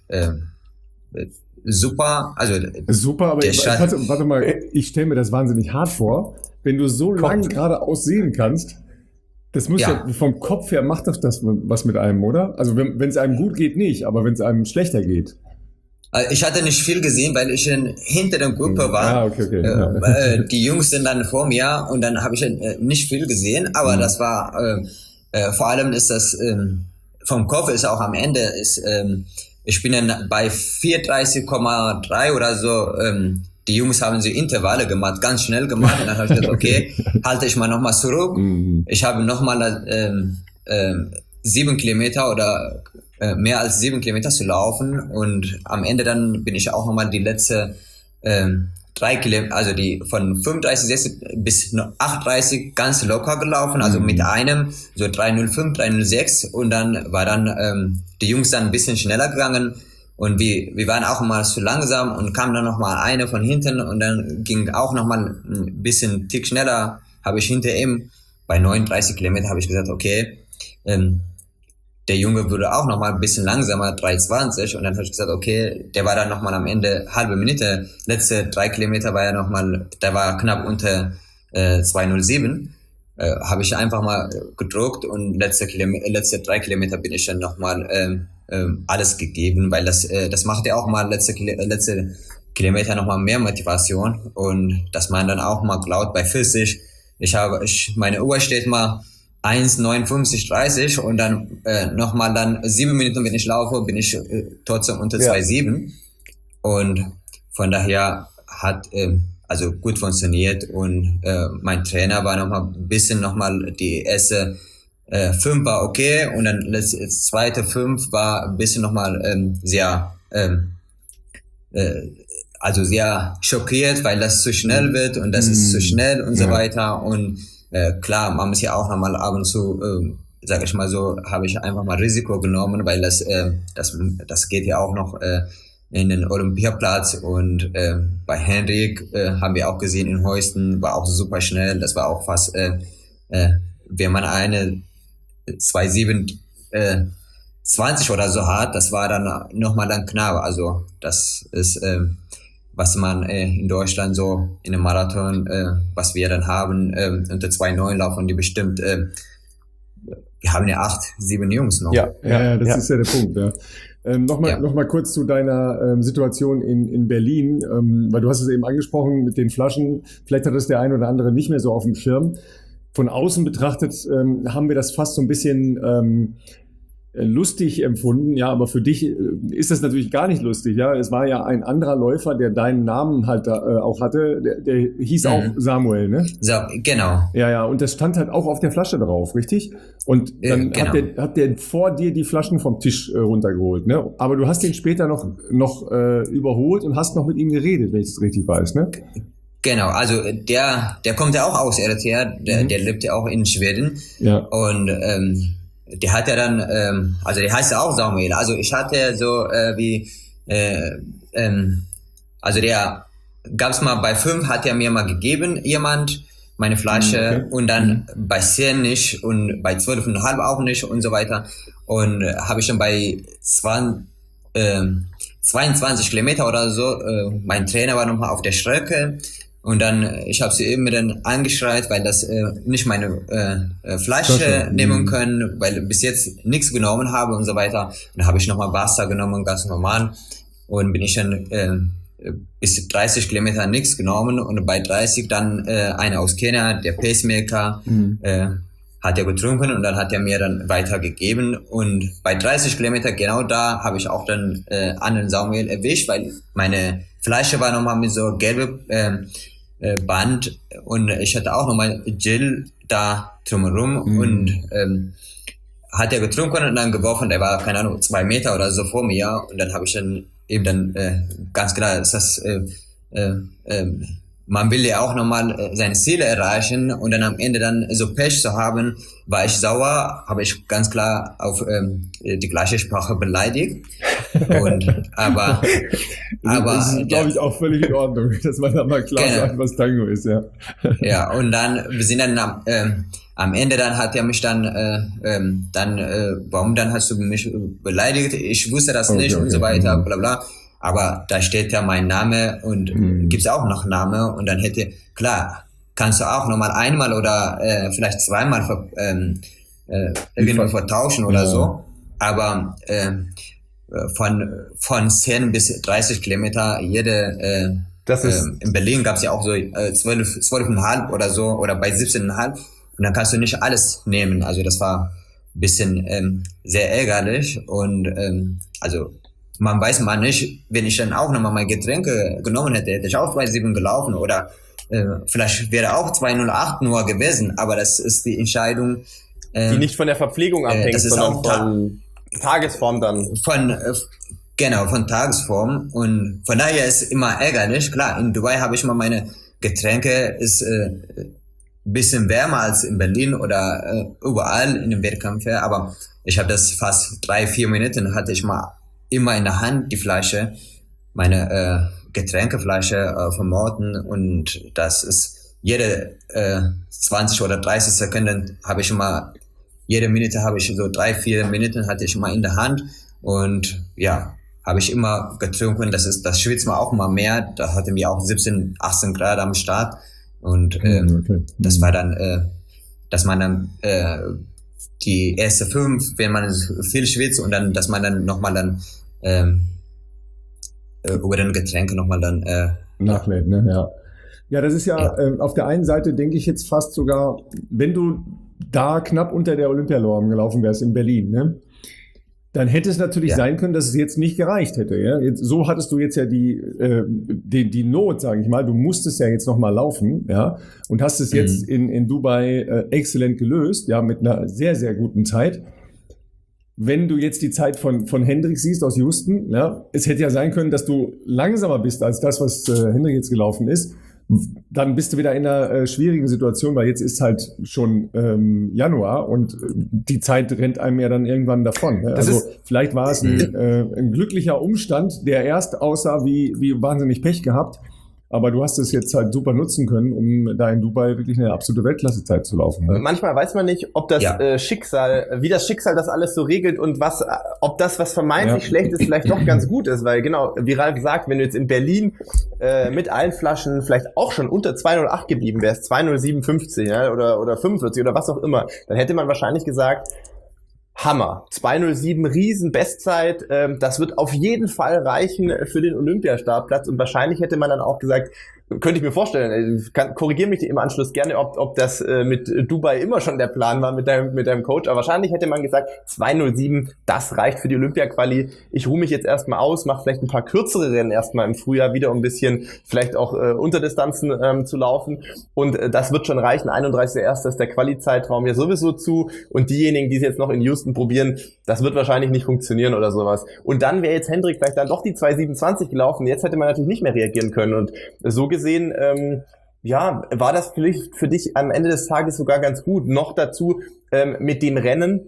super. Also super, aber warte mal, ich stelle mir das wahnsinnig hart vor, wenn du so lang geradeaus sehen kannst. Das muss ja vom Kopf her, macht das was mit einem, oder? Also wenn es einem gut geht, nicht, aber wenn es einem schlechter geht. Ich hatte nicht viel gesehen, weil ich hinter der Gruppe war. Okay. Die Jungs sind dann vor mir und dann habe ich nicht viel gesehen, aber das war, vor allem ist das, vom Kopf ist auch am Ende, ich bin dann bei 4:30,3 oder so, die Jungs haben so Intervalle gemacht, ganz schnell gemacht, und dann habe ich gedacht, okay, halte ich mal nochmal zurück. Ich habe nochmal 7 Kilometer oder mehr als 7 Kilometer zu laufen, und am Ende dann bin ich auch nochmal die letzte 3 Kilometer, also die von 35 bis 38 ganz locker gelaufen, also mit einem so 3:05, 3:06, und dann war dann die Jungs dann ein bisschen schneller gegangen, und wir waren auch mal zu langsam und kam dann nochmal eine von hinten, und dann ging auch nochmal ein bisschen Tick schneller, habe ich hinter ihm bei 39 Kilometer habe ich gesagt, okay, der Junge würde auch nochmal ein bisschen langsamer, 3:20, und dann habe ich gesagt, okay, der war dann nochmal am Ende halbe Minute, letzte 3 Kilometer war er nochmal, der war knapp unter 2:07, habe ich einfach mal gedruckt und letzte 3 Kilometer bin ich dann nochmal alles gegeben, weil das macht ja auch mal letzte Kilometer nochmal mehr Motivation und dass man dann auch mal glaubt bei 40, meine Uhr steht mal 1,59,30 und dann nochmal dann 7 Minuten, wenn ich laufe, bin ich trotzdem unter 2,7 und von daher hat also gut funktioniert und mein Trainer war nochmal die erste 5 war okay und dann das zweite 5 war ein bisschen nochmal sehr also sehr schockiert, weil das zu schnell wird und das ist zu schnell und so weiter und klar, man muss ja auch nochmal ab und zu, sag ich mal so, habe ich einfach mal Risiko genommen, weil das geht ja auch noch in den Olympiaplatz und bei Henrik haben wir auch gesehen in Heusden, war auch super schnell, das war auch fast, wenn man eine 2,7 20 oder so hat, das war dann nochmal dann knapp, also das ist was man in Deutschland so in einem Marathon, was wir dann haben, unter 2,9 laufen die bestimmt, wir haben ja 8, 7 Jungs noch. Ja, das ist ja der Punkt. Ja. Noch mal kurz zu deiner Situation in Berlin, weil du hast es eben angesprochen mit den Flaschen, vielleicht hat das der ein oder andere nicht mehr so auf dem Schirm. Von außen betrachtet haben wir das fast so ein bisschen lustig empfunden, ja, aber für dich ist das natürlich gar nicht lustig, ja. Es war ja ein anderer Läufer, der deinen Namen halt auch hatte, der hieß auch Samuel, ne? So, genau. Ja, und das stand halt auch auf der Flasche drauf, richtig? Und dann genau. hat der vor dir die Flaschen vom Tisch runtergeholt, ne? Aber du hast den später noch überholt und hast noch mit ihm geredet, wenn ich das richtig weiß, ne? Genau, also der kommt ja auch aus Eritrea, der lebt ja auch in Schweden. Ja. Und der hat ja dann, also der heißt ja auch Samuel. Also ich hatte so also der gab's mal bei 5, hat er mir mal gegeben, jemand, meine Flasche, und dann bei 10 nicht und bei 12,5 auch nicht und so weiter. Und habe ich dann bei 22 Kilometer oder so, mein Trainer war nochmal auf der Strecke. Und dann, ich habe sie eben dann angeschreit, weil das nicht meine Flasche nehmen können, weil bis jetzt nichts genommen habe und so weiter. Und dann habe ich nochmal Wasser genommen, ganz normal. Und bin ich dann bis 30 Kilometer nichts genommen. Und bei 30 dann einer aus Kenia, der Pacemaker, hat er getrunken und dann hat er mir dann weitergegeben. Und bei 30 Kilometer genau da habe ich auch dann an den Samuel erwischt, weil meine Flasche war nochmal mit so gelbe Band und ich hatte auch nochmal Gel da drumherum und hat er getrunken und dann geworfen, der war, keine Ahnung, 2 Meter oder so vor mir und dann habe ich dann eben dann ganz klar, ist das man will ja auch nochmal seine Ziele erreichen und dann am Ende dann so Pech zu haben, war ich sauer, habe ich ganz klar auf die gleiche Sprache beleidigt. Aber das ist, glaube ich, auch völlig in Ordnung, dass man da mal klar sagt, was Tango ist, ja. Ja, und dann, wir sind dann am Ende dann hat er mich dann warum dann hast du mich beleidigt? Ich wusste das nicht und so weiter, bla bla. Aber da steht ja mein Name und gibt's auch noch Name und dann klar, kannst du auch nochmal einmal oder vielleicht zweimal irgendwie vertauschen oder so. Aber von 10 bis 30 Kilometer das ist in Berlin gab's ja auch so 12,5 oder so oder bei 17,5 und dann kannst du nicht alles nehmen. Also das war ein bisschen sehr ärgerlich und also man weiß mal nicht, wenn ich dann auch nochmal meine Getränke genommen hätte ich auch 2,7 gelaufen oder vielleicht wäre auch 2,08 nur gewesen, aber das ist die Entscheidung. Die nicht von der Verpflegung abhängt, sondern von Tagesform dann. Von Tagesform und von daher ist immer ärgerlich. Klar, in Dubai habe ich mal meine Getränke, ist bisschen wärmer als in Berlin oder überall in dem Wettkampf, aber ich habe das fast 3-4 Minuten hatte ich mal immer in der Hand die Flasche, meine Getränkeflasche von Morten und das ist jede 20 oder 30 Sekunden habe ich immer, jede Minute habe ich so 3-4 Minuten hatte ich immer in der Hand und ja, habe ich immer getrunken, das schwitzt man auch immer mehr, da hatten wir auch 17, 18 Grad am Start und das war dann dass man dann die erste 5, wenn man viel schwitzt und dann, dass man dann nochmal dann über den Getränke nochmal dann nachlädt, ne? Ja. Ja, das ist ja, auf der einen Seite denke ich jetzt fast sogar, wenn du da knapp unter der Olympianorm gelaufen wärst in Berlin, ne? Dann hätte es natürlich sein können, dass es jetzt nicht gereicht hätte. Ja? So hattest du jetzt ja die Not, sage ich mal. Du musstest ja jetzt nochmal laufen, ja, und hast es jetzt in Dubai exzellent gelöst, ja, mit einer sehr, sehr guten Zeit. Wenn du jetzt die Zeit von Hendrik siehst aus Houston, ja, es hätte ja sein können, dass du langsamer bist als das, was Hendrik jetzt gelaufen ist. Dann bist du wieder in einer schwierigen Situation, weil jetzt ist halt schon Januar und die Zeit rennt einem ja dann irgendwann davon. Ne? Also vielleicht war es ein glücklicher Umstand, der erst aussah wie wahnsinnig Pech gehabt, aber du hast es jetzt halt super nutzen können, um da in Dubai wirklich eine absolute Weltklassezeit zu laufen. Ne? Manchmal weiß man nicht, ob das wie das Schicksal das alles so regelt und ob das, was vermeintlich schlecht ist, vielleicht doch ganz gut ist, weil genau, wie Ralf sagt, wenn du jetzt in Berlin mit allen Flaschen vielleicht auch schon unter 2:08 geblieben wärst, 2:07,50, ja, oder 45 oder was auch immer, dann hätte man wahrscheinlich gesagt, Hammer. 2:07, riesen Bestzeit. Das wird auf jeden Fall reichen für den Olympiastartplatz. Und wahrscheinlich hätte man dann auch gesagt, könnte ich mir vorstellen, korrigiere mich im Anschluss gerne, ob das mit Dubai immer schon der Plan war mit deinem Coach. Aber wahrscheinlich hätte man gesagt, 2:07, das reicht für die Olympia-Quali. Ich ruhe mich jetzt erstmal aus, mache vielleicht ein paar kürzere Rennen erstmal im Frühjahr wieder, um ein bisschen vielleicht auch Unterdistanzen zu laufen. Und das wird schon reichen. 31.01. ist der Quali-Zeitraum ja sowieso zu. Und diejenigen, die es jetzt noch in Houston probieren, das wird wahrscheinlich nicht funktionieren oder sowas. Und dann wäre jetzt Hendrik vielleicht dann doch die 2:27 gelaufen. Jetzt hätte man natürlich nicht mehr reagieren können. Und so gesehen, war das vielleicht für dich am Ende des Tages sogar ganz gut. Noch dazu mit den Rennen.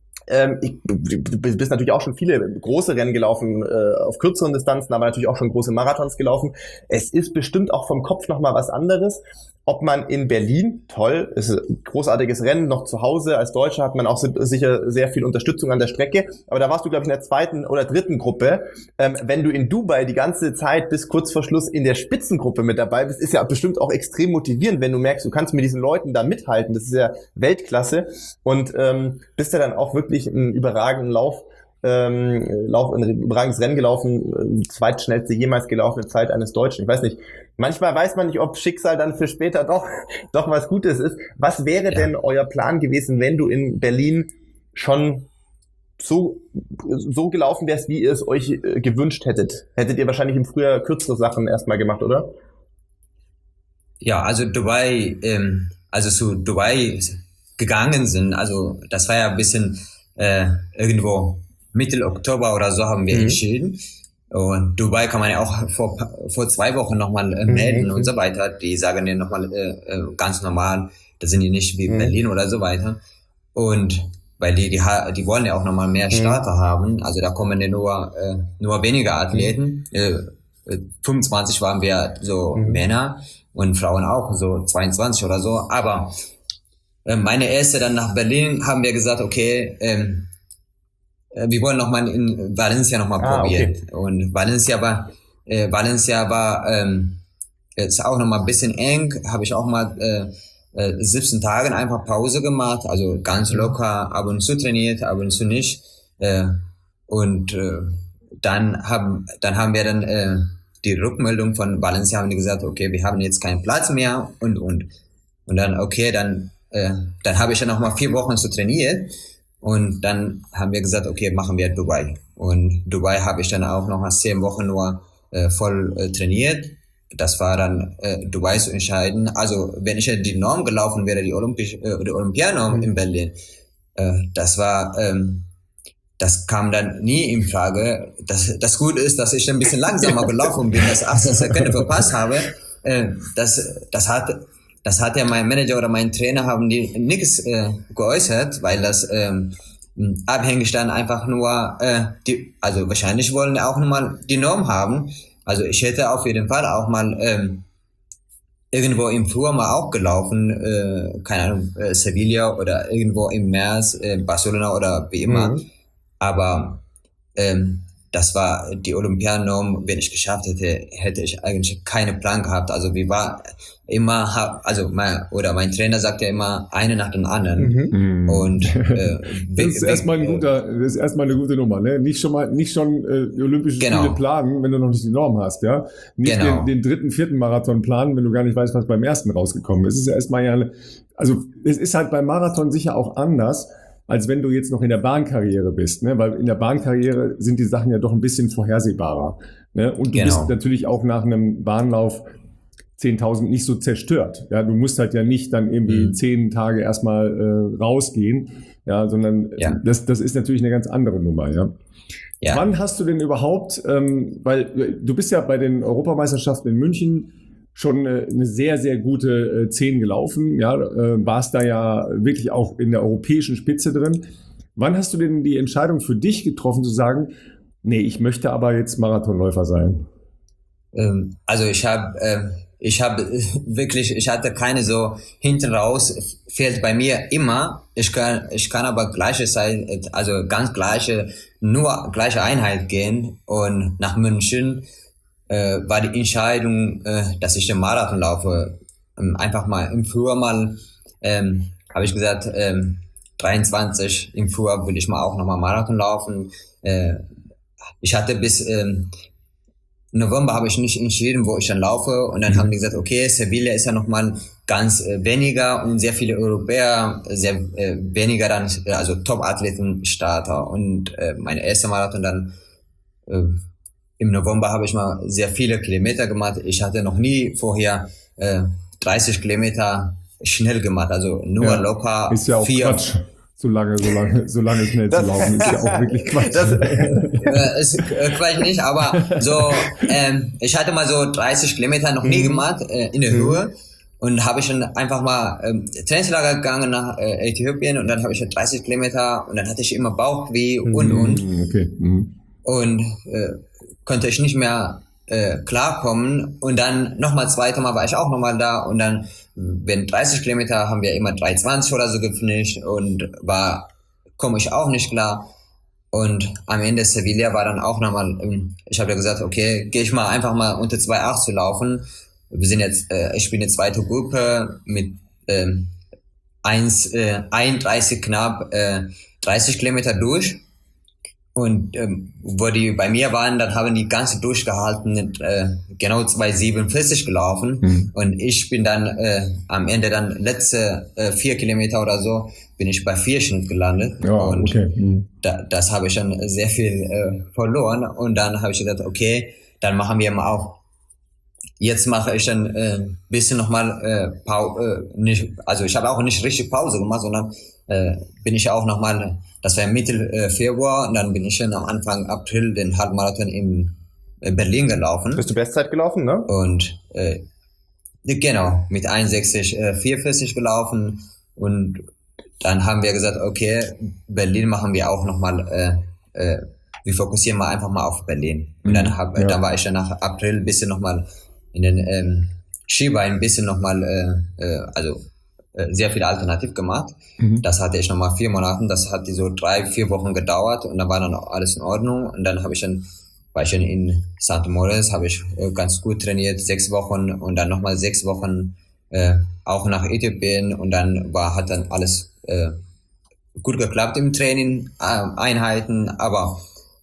Du bist natürlich auch schon viele große Rennen gelaufen, auf kürzeren Distanzen, aber natürlich auch schon große Marathons gelaufen. Es ist bestimmt auch vom Kopf nochmal was anderes. Ob man in Berlin, toll, ist ein großartiges Rennen, noch zu Hause als Deutscher hat man auch sicher sehr viel Unterstützung an der Strecke, aber da warst du, glaube ich, in der 2. oder 3. Gruppe. Wenn du in Dubai die ganze Zeit bis kurz vor Schluss in der Spitzengruppe mit dabei bist, ist ja bestimmt auch extrem motivierend, wenn du merkst, du kannst mit diesen Leuten da mithalten, das ist ja Weltklasse und bist ja dann auch wirklich einen überragenden ein überragendes Rennen gelaufen, zweitschnellste jemals gelaufene Zeit eines Deutschen. Ich weiß nicht, manchmal weiß man nicht, ob Schicksal dann für später doch was Gutes ist. Was wäre denn euer Plan gewesen, wenn du in Berlin schon so gelaufen wärst, wie ihr es euch gewünscht hättet? Hättet ihr wahrscheinlich im Frühjahr kürzere Sachen erstmal gemacht, oder? Ja, also Dubai, zu Dubai gegangen sind, also das war ja ein bisschen irgendwo Mitte Oktober oder so haben wir entschieden. Und Dubai kann man ja auch vor 2 Wochen nochmal melden und so weiter. Die sagen ja nochmal ganz normal, da sind die nicht wie Berlin oder so weiter. Und weil die wollen ja auch nochmal mehr Starter haben. Also da kommen ja nur weniger Athleten. 25 waren wir so Männer und Frauen auch, so 22 oder so. Aber meine erste dann nach Berlin haben wir gesagt, okay, wir wollen nochmal in Valencia nochmal probieren. Okay. Und Valencia war ist auch nochmal ein bisschen eng, habe ich auch mal 17 Tagen einfach Pause gemacht, also ganz locker, ab und zu trainiert, ab und zu nicht. Dann haben wir dann die Rückmeldung von Valencia, haben die gesagt, okay, wir haben jetzt keinen Platz mehr und dann, okay, dann habe ich ja nochmal 4 Wochen zu trainiert. Und dann haben wir gesagt, okay, machen wir Dubai. Und Dubai habe ich dann auch noch 10 Wochen nur voll trainiert. Das war dann Dubai zu entscheiden. Also wenn ich ja die Norm gelaufen wäre, die Olympianorm in Berlin, das kam dann nie in Frage. Das Gute ist, dass ich ein bisschen langsamer gelaufen bin, dass 18 Sekunden verpasst habe. Das hat ja mein Manager oder mein Trainer haben die nichts geäußert, weil das abhängig dann einfach nur also wahrscheinlich wollen auch nochmal die Norm haben. Also ich hätte auf jeden Fall auch mal irgendwo im Frühjahr mal auch gelaufen, keine Ahnung, Sevilla oder irgendwo im März, Barcelona oder wie immer. Aber das war die Olympianorm. Wenn ich geschafft hätte ich eigentlich keinen Plan gehabt. Also wir war immer, mein Trainer sagt ja immer eine nach dem anderen. Und das ist erstmal eine gute Nummer, ne? Nicht schon Olympische Spiele planen, wenn du noch nicht die Norm hast, ja? Nicht den 3., 4. Marathon planen, wenn du gar nicht weißt, was beim ersten rausgekommen ist. Es ist ja erstmal es ist halt beim Marathon sicher auch anders, als wenn du jetzt noch in der Bahnkarriere bist, ne? Weil in der Bahnkarriere sind die Sachen ja doch ein bisschen vorhersehbarer, ne? Und du bist natürlich auch nach einem Bahnlauf 10.000 nicht so zerstört. Ja, du musst halt ja nicht dann irgendwie 10 Tage erstmal rausgehen, ja, sondern das ist natürlich eine ganz andere Nummer, ja. Ja. Wann hast du denn überhaupt, weil du bist ja bei den Europameisterschaften in München schon eine sehr, sehr gute 10 gelaufen, ja, warst da ja wirklich auch in der europäischen Spitze drin. Wann hast du denn die Entscheidung für dich getroffen, zu sagen, nee, ich möchte aber jetzt Marathonläufer sein? Also ich hatte keine so hinten raus, fehlt bei mir immer. Ich kann aber gleiche Zeit, also ganz gleiche Einheit gehen, und nach München war die Entscheidung, dass ich den Marathon laufe. Einfach mal im Frühjahr habe ich gesagt, 23 im Frühjahr will ich mal auch nochmal Marathon laufen. Ich hatte bis November habe ich nicht entschieden, wo ich dann laufe, und dann haben die gesagt, okay, Sevilla ist ja nochmal ganz weniger und sehr viele Europäer, sehr weniger dann, also Top-Athleten Starter, und mein erster Marathon dann im November habe ich mal sehr viele Kilometer gemacht. Ich hatte noch nie vorher 30 Kilometer schnell gemacht, also nur locker. Ist ja auch Quatsch. So lange schnell zu laufen, ist ja auch wirklich Quatsch. Das ist Quatsch nicht, aber so, ich hatte mal so 30 Kilometer noch nie gemacht in der Höhe, und habe ich dann einfach mal Trainingslager gegangen nach Äthiopien, und dann habe ich 30 Kilometer, und dann hatte ich immer Bauchweh und. Okay. Und konnte ich nicht mehr klarkommen, und dann nochmal zweite Mal war ich auch nochmal da, und dann, wenn 30 Kilometer haben wir immer 3,20 oder so gefinisht, und komme ich auch nicht klar, und am Ende Sevilla war dann auch nochmal, ich habe ja gesagt, okay, gehe ich mal einfach mal unter 2,8 zu laufen. Wir sind jetzt, ich bin in der zweiten Gruppe mit 31 knapp 30 Kilometer durch. Und wo die bei mir waren, dann haben die ganze durchgehalten, genau 2,47 gelaufen. Und ich bin dann am Ende dann letzte 4 Kilometer oder so, bin ich bei 4 Schnitt gelandet. Ja, und okay. das habe ich dann sehr viel verloren. Und dann habe ich gedacht, okay, dann machen wir mal auch. Jetzt mache ich dann bisschen nochmal also ich habe auch nicht richtig Pause gemacht, sondern bin ich auch nochmal, das war Mitte Februar, und dann bin ich dann am Anfang April den Halbmarathon in Berlin gelaufen. Bist du Bestzeit gelaufen, ne? Und genau, mit 61,44 gelaufen, und dann haben wir gesagt, okay, Berlin machen wir auch nochmal, wir fokussieren mal einfach mal auf Berlin. Und dann dann war ich dann nach April ein bisschen nochmal in den Skibein ein bisschen nochmal, sehr viel alternativ gemacht. Das hatte ich nochmal 4 Monate, das hat so 3-4 Wochen gedauert, und dann war dann auch alles in Ordnung, und dann war ich dann in St. Moritz, habe ich ganz gut trainiert, 6 Wochen, und dann nochmal 6 Wochen auch nach Äthiopien, und dann hat dann alles gut geklappt im Training, Einheiten, aber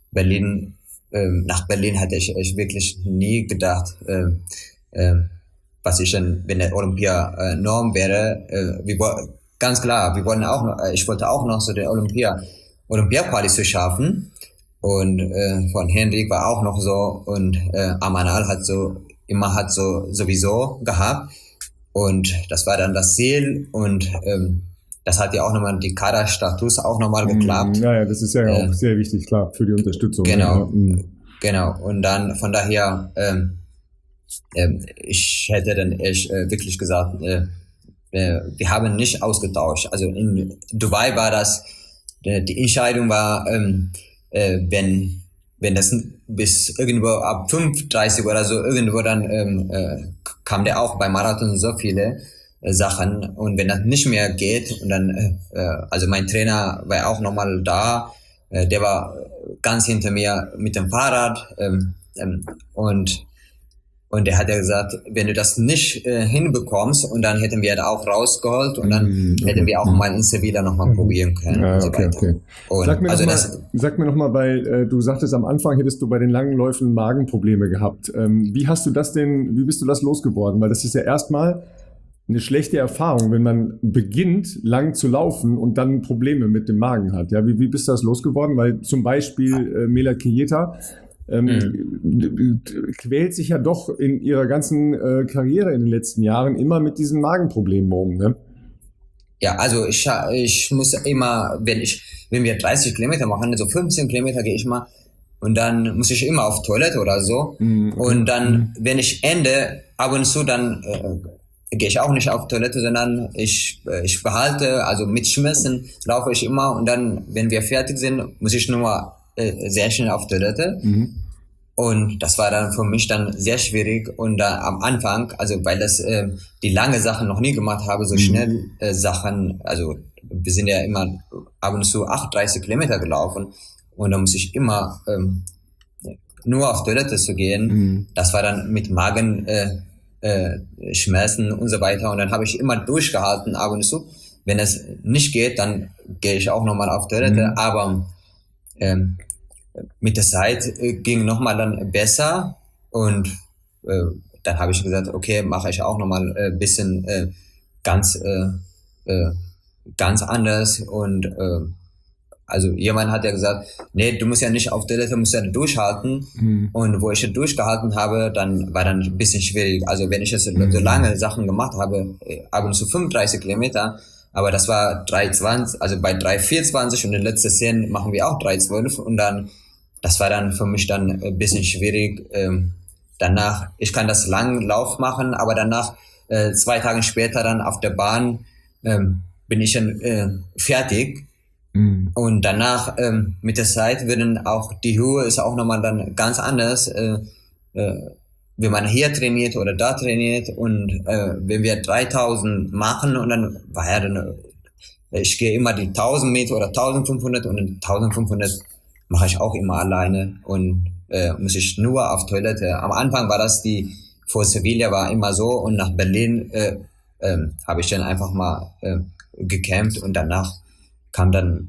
nach Berlin hatte ich wirklich nie gedacht, was ich dann, wenn der Olympia-Norm wäre, ganz klar, ich wollte auch noch so den Olympia-Quali zu schaffen, und von Henrik war auch noch so, und Amanal hat sowieso gehabt, und das war dann das Ziel, und das hat ja auch nochmal die Kaderstatus auch nochmal geklappt. Ja, das ist ja auch sehr wichtig, klar, für die Unterstützung. Genau, genau, und dann von daher, ich hätte dann echt wirklich gesagt, wir haben nicht ausgetauscht. Also in Dubai war das, die Entscheidung war, wenn das bis irgendwo ab 5:30 oder so, irgendwo dann kam der auch bei Marathon so viele Sachen, und wenn das nicht mehr geht, und dann, also mein Trainer war auch nochmal da, der war ganz hinter mir mit dem Fahrrad und der hat ja gesagt, wenn du das nicht hinbekommst, und dann hätten wir da auch rausgeholt und dann hätten wir auch mal in Sevilla nochmal probieren können. Ja, und so okay, weiter. okay. Und Sag mir noch mal, weil du sagtest, am Anfang hättest du bei den langen Läufen Magenprobleme gehabt. Wie bist du das losgeworden? Weil das ist ja erstmal eine schlechte Erfahrung, wenn man beginnt, lang zu laufen und dann Probleme mit dem Magen hat. Ja, wie bist du das losgeworden? Weil zum Beispiel Mela Chiesa quält sich ja doch in ihrer ganzen Karriere in den letzten Jahren immer mit diesen Magenproblemen rum, ne? Ja, also ich muss immer, wenn wir 30 Kilometer machen, also 15 Kilometer gehe ich mal und dann muss ich immer auf Toilette oder so. Okay. Und dann, wenn ich ende, ab und zu, dann gehe ich auch nicht auf Toilette, sondern ich behalte, also mit Schmerzen laufe ich immer und dann, wenn wir fertig sind, muss ich nur sehr schnell auf Toilette. Und das war dann für mich dann sehr schwierig und am Anfang, also weil das die lange Sachen noch nie gemacht habe, so schnell Sachen, also wir sind ja immer ab und zu 38 Kilometer gelaufen und da muss ich immer nur auf Toilette zu gehen. Das war dann mit Magen Schmerzen und so weiter und dann habe ich immer durchgehalten ab und zu. Wenn es nicht geht, dann gehe ich auch nochmal auf Toilette, aber mit der Zeit ging nochmal dann besser und dann habe ich gesagt, okay, mache ich auch nochmal ein bisschen ganz anders und also jemand hat ja gesagt, nee, du musst ja nicht auf Toilette, du musst ja durchhalten und wo ich durchgehalten habe, dann war dann ein bisschen schwierig, also wenn ich jetzt so lange Sachen gemacht habe, ab und zu 35 Kilometer, aber das war 3,20, also bei 3,24 und in den letzten 10 machen wir auch 3,12 und dann, das war dann für mich dann ein bisschen schwierig. Danach, ich kann das langen Lauf machen, aber danach, 2 Tage später dann auf der Bahn, bin ich dann fertig. Und danach, mit der Zeit werden auch, die Höhe ist auch nochmal dann ganz anders, wenn man hier trainiert oder da trainiert und wenn wir 3000 machen und dann war ja dann, ich gehe immer die 1000 Meter oder 1500 und 1500 mache ich auch immer alleine und muss ich nur auf Toilette. Am Anfang war das vor Sevilla war immer so und nach Berlin habe ich dann einfach mal gecampt und danach kam dann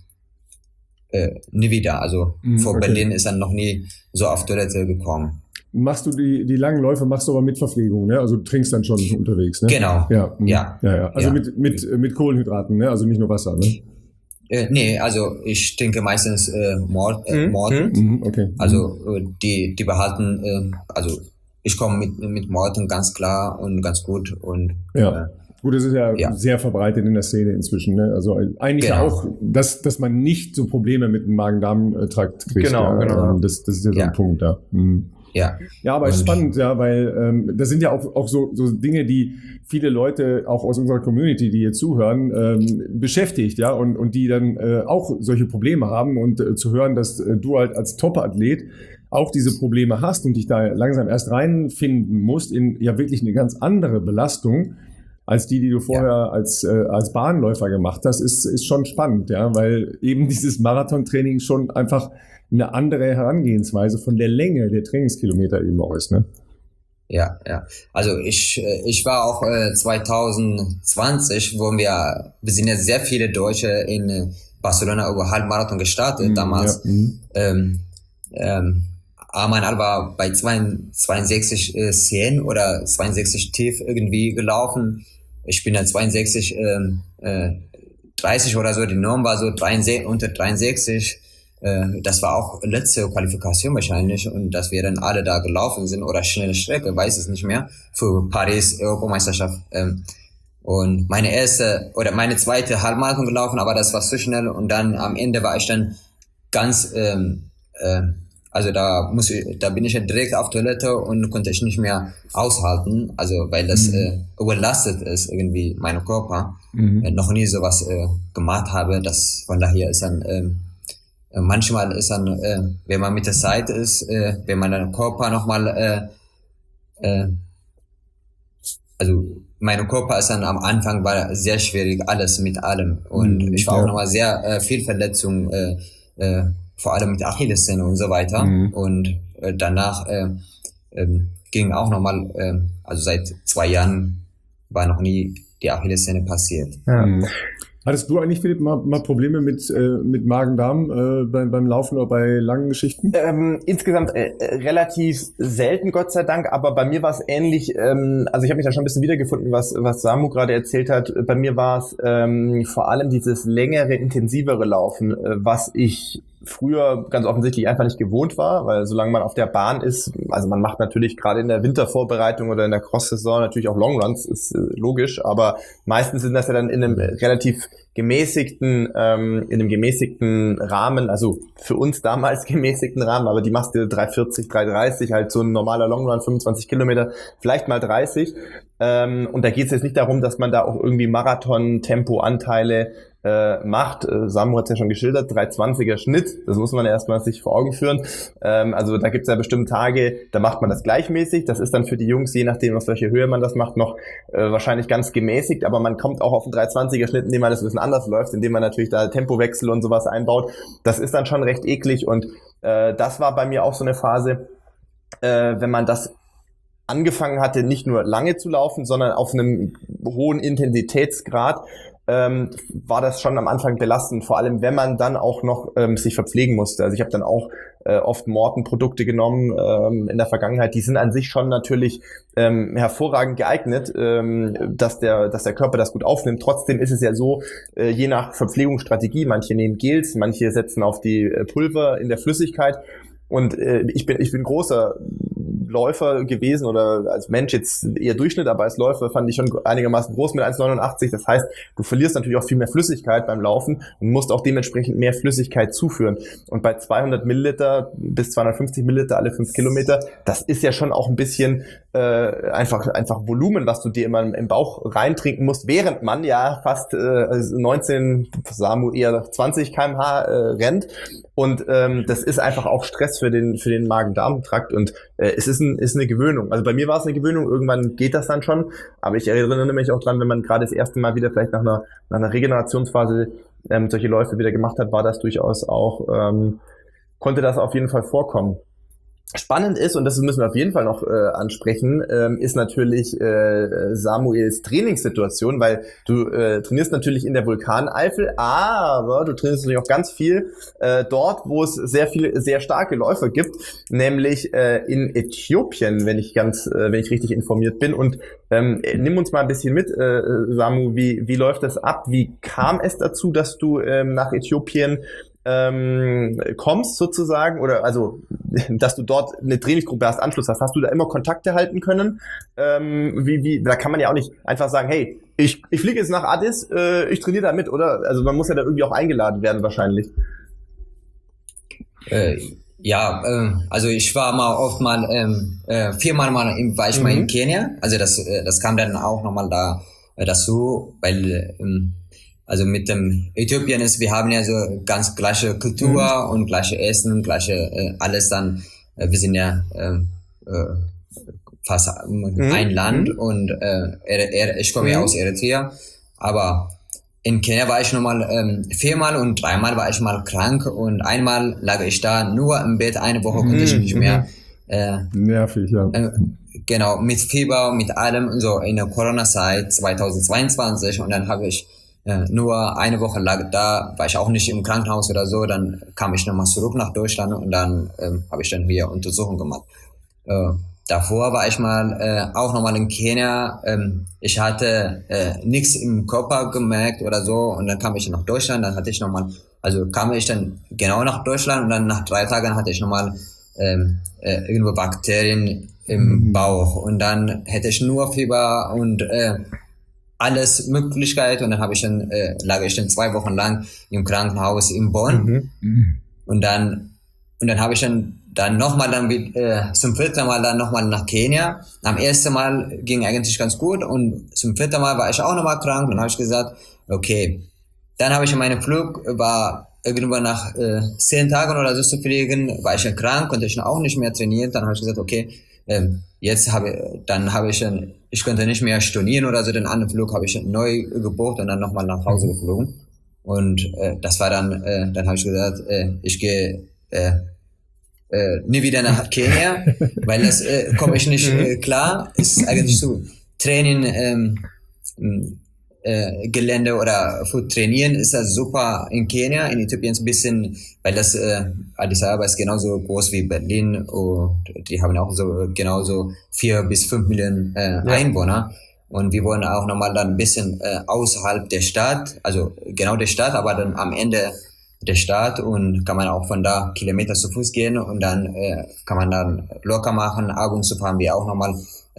nie wieder. Also vor Berlin ist dann noch nie so auf Toilette gekommen. Machst du die langen Läufe, machst du aber mit Verpflegung, ne? Also du trinkst dann schon unterwegs, ne? Genau. Ja. Also mit Kohlenhydraten, ne? Also nicht nur Wasser, ne? Nee, also ich trinke meistens Malt. Okay. Also die behalten, also ich komme mit Malten ganz klar und ganz gut und gut, das ist ja sehr verbreitet in der Szene inzwischen, ne? Also eigentlich auch, dass man nicht so Probleme mit dem Magen-Darm-Trakt kriegt. Genau. Das ist ja so ein Punkt da. Ja, aber ist spannend, ja, weil das sind ja auch so Dinge, die viele Leute auch aus unserer Community, die hier zuhören, beschäftigt, ja, und die dann auch solche Probleme haben und zu hören, dass du halt als Top-Athlet auch diese Probleme hast und dich da langsam erst reinfinden musst in ja wirklich eine ganz andere Belastung als die du vorher als Bahnläufer gemacht hast, ist schon spannend, ja, weil eben dieses Marathontraining schon einfach eine andere Herangehensweise von der Länge der Trainingskilometer eben auch ist, ne? Ja. Also ich war auch 2020, wo wir sind ja sehr viele Deutsche in Barcelona über Halbmarathon gestartet damals. Arman Alba bei 62 10 oder 62 tief irgendwie gelaufen. Ich bin ja 62 30 oder so, die Norm war so 63, unter 63. Das war auch letzte Qualifikation wahrscheinlich und dass wir dann alle da gelaufen sind oder schnelle Strecke, weiß es nicht mehr, für Paris Europameisterschaft. Und meine zweite Halbmarathon gelaufen, aber das war zu schnell und dann am Ende war ich dann ganz, also da bin ich ja direkt auf Toilette und konnte ich nicht mehr aushalten, also weil das überlastet ist irgendwie mein Körper. Noch nie sowas gemacht habe, das von daher ist dann manchmal ist dann, wenn man mit der Zeit ist, wenn man den Körper nochmal, also mein Körper ist dann am Anfang war sehr schwierig, alles mit allem und ich war auch nochmal sehr viel Verletzung vor allem mit Achillessehne und so weiter. Und danach ging auch nochmal, also seit 2 Jahren war noch nie die Achillessehne passiert. Ja. Hattest du eigentlich, Philipp, mal Probleme mit Magen-Darm beim Laufen oder bei langen Geschichten? Insgesamt relativ selten, Gott sei Dank, aber bei mir war es ähnlich. Also ich habe mich da schon ein bisschen wiedergefunden, was Samu gerade erzählt hat. Bei mir war es vor allem dieses längere, intensivere Laufen, was ich früher ganz offensichtlich einfach nicht gewohnt war, weil solange man auf der Bahn ist, also man macht natürlich gerade in der Wintervorbereitung oder in der Cross-Saison natürlich auch Longruns, ist logisch, aber meistens sind das ja dann in einem relativ gemäßigten Rahmen, also für uns damals gemäßigten Rahmen, aber die machst du 340, 330, halt so ein normaler Longrun, 25 Kilometer, vielleicht mal 30. Und da geht es jetzt nicht darum, dass man da auch irgendwie Marathon-Tempo-Anteile macht. Samu hat es ja schon geschildert, 320er Schnitt, das muss man erstmal sich vor Augen führen. Also da gibt es ja bestimmt Tage, da macht man das gleichmäßig. Das ist dann für die Jungs, je nachdem, auf welche Höhe man das macht, noch wahrscheinlich ganz gemäßigt. Aber man kommt auch auf einen 320er Schnitt, indem man das ein bisschen anders läuft, indem man natürlich da Tempowechsel und sowas einbaut. Das ist dann schon recht eklig und das war bei mir auch so eine Phase, wenn man das angefangen hatte, nicht nur lange zu laufen, sondern auf einem hohen Intensitätsgrad, war das schon am Anfang belastend, vor allem wenn man dann auch noch sich verpflegen musste. Also ich habe dann auch oft Morten-Produkte genommen in der Vergangenheit. Die sind an sich schon natürlich hervorragend geeignet, dass der Körper das gut aufnimmt. Trotzdem ist es ja so, je nach Verpflegungsstrategie, manche nehmen Gels, manche setzen auf die Pulver in der Flüssigkeit. Und ich bin großer Läufer gewesen oder als Mensch jetzt eher Durchschnitt, aber als Läufer fand ich schon einigermaßen groß mit 1,89. Das heißt, du verlierst natürlich auch viel mehr Flüssigkeit beim Laufen und musst auch dementsprechend mehr Flüssigkeit zuführen. Und bei 200 Milliliter bis 250 Milliliter alle 5 Kilometer, das ist ja schon auch ein bisschen einfach Volumen, was du dir immer im Bauch reintrinken musst, während man ja fast 19, Samu eher 20 km/h rennt. Und das ist einfach auch Stress für den Magen-Darm-Trakt und es ist eine Gewöhnung. Also bei mir war es eine Gewöhnung, irgendwann geht das dann schon, aber ich erinnere mich auch dran, wenn man gerade das erste Mal wieder vielleicht nach einer Regenerationsphase solche Läufe wieder gemacht hat, war das durchaus auch, konnte das auf jeden Fall vorkommen. Spannend ist, und das müssen wir auf jeden Fall noch ansprechen, ist natürlich Samuels Trainingssituation, weil du trainierst natürlich in der Vulkaneifel, aber du trainierst natürlich auch ganz viel dort, wo es sehr viele, sehr starke Läufer gibt, nämlich in Äthiopien, wenn ich richtig informiert bin. Und nimm uns mal ein bisschen mit, Samu, wie läuft das ab? Wie kam es dazu, dass du nach Äthiopien kommst sozusagen, oder also, dass du dort eine Trainingsgruppe hast, Anschluss hast du da immer Kontakte halten können? Da kann man ja auch nicht einfach sagen, hey, ich fliege jetzt nach Addis, ich trainiere da mit, oder? Also man muss ja da irgendwie auch eingeladen werden wahrscheinlich. Also ich war viermal war ich mal in Kenia, also das kam dann auch nochmal dazu, weil also mit dem Äthiopien wir haben ja so ganz gleiche Kultur und gleiche Essen, gleiche alles dann, wir sind ja fast ein Land und ich komme ja aus Eritrea, aber in Kenia war ich nochmal 4-mal und 3-mal war ich mal krank und einmal lag ich da nur im Bett, eine Woche konnte ich nicht mehr. Nervig, ja. Genau, mit Fieber, mit allem, so in der Corona-Zeit 2022 und dann habe ich nur eine Woche lag da, war ich auch nicht im Krankenhaus oder so, dann kam ich nochmal zurück nach Deutschland und dann habe ich dann hier Untersuchungen gemacht. Davor war ich mal auch nochmal in Kenia, ich hatte nichts im Körper gemerkt oder so und dann kam ich nach Deutschland, dann hatte ich nochmal, also kam ich dann genau nach Deutschland und dann nach 3 Tagen hatte ich nochmal irgendwo Bakterien im Bauch und dann hätte ich nur Fieber und alles Möglichkeit und dann lag ich dann 2 Wochen lang im Krankenhaus in Bonn und dann habe ich dann nochmal zum 4. Mal dann nochmal nach Kenia. Am 1. Mal ging eigentlich ganz gut und zum 4. Mal war ich auch nochmal krank und dann habe ich gesagt, okay, dann habe ich meinen Flug, war irgendwann nach 10 Tagen oder so zu fliegen, war ich dann krank, konnte ich auch nicht mehr trainieren, dann habe ich gesagt, okay, ich konnte nicht mehr stornieren oder so, den anderen Flug habe ich neu gebucht und dann nochmal nach Hause geflogen. Und das war dann habe ich gesagt, ich gehe nie wieder nach Kenia, weil das komme ich nicht klar. Ist eigentlich so Training, Gelände oder für Trainieren ist das super in Kenia. In Äthiopien ist ein bisschen, weil das Addis Ababa ist genauso groß wie Berlin und die haben auch so genauso 4 bis 5 Millionen Einwohner. Und wir wollen auch nochmal dann ein bisschen außerhalb der Stadt, also genau der Stadt, aber dann am Ende der Stadt und kann man auch von da Kilometer zu Fuß gehen und dann kann man dann locker machen. Ab und zu fahren wir auch nochmal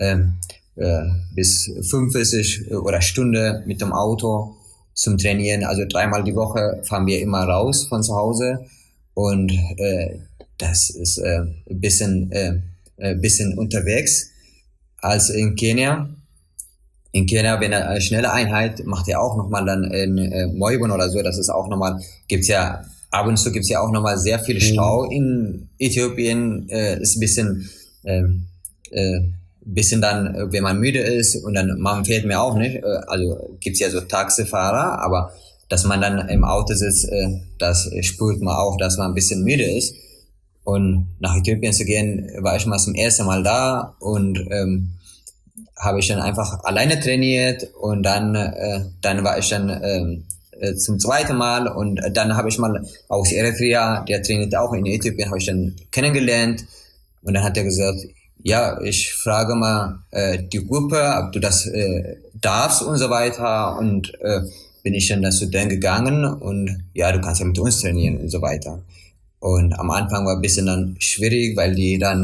bis 45 oder Stunde mit dem Auto zum Trainieren. Also 3-mal die Woche fahren wir immer raus von zu Hause und das ist ein bisschen unterwegs als in Kenia. In Kenia, wenn eine schnelle Einheit macht ja auch nochmal dann in Moibon oder so, das ist auch nochmal, ab und zu gibt's ja auch nochmal sehr viel Stau in Äthiopien, ist ein bisschen dann, wenn man müde ist und dann, man fährt mir auch nicht, also gibt's ja so Taxifahrer, aber dass man dann im Auto sitzt, das spürt man auch, dass man ein bisschen müde ist. Und nach Äthiopien zu gehen, war ich mal zum ersten Mal da und habe ich dann einfach alleine trainiert und dann war ich dann zum zweiten Mal und dann habe ich mal aus Eritrea, der trainiert auch in Äthiopien, habe ich dann kennengelernt und dann hat er gesagt, ja, ich frage mal die Gruppe, ob du das darfst und so weiter und bin ich dann zu denen gegangen und ja, du kannst ja mit uns trainieren und so weiter. Und am Anfang war ein bisschen dann schwierig, weil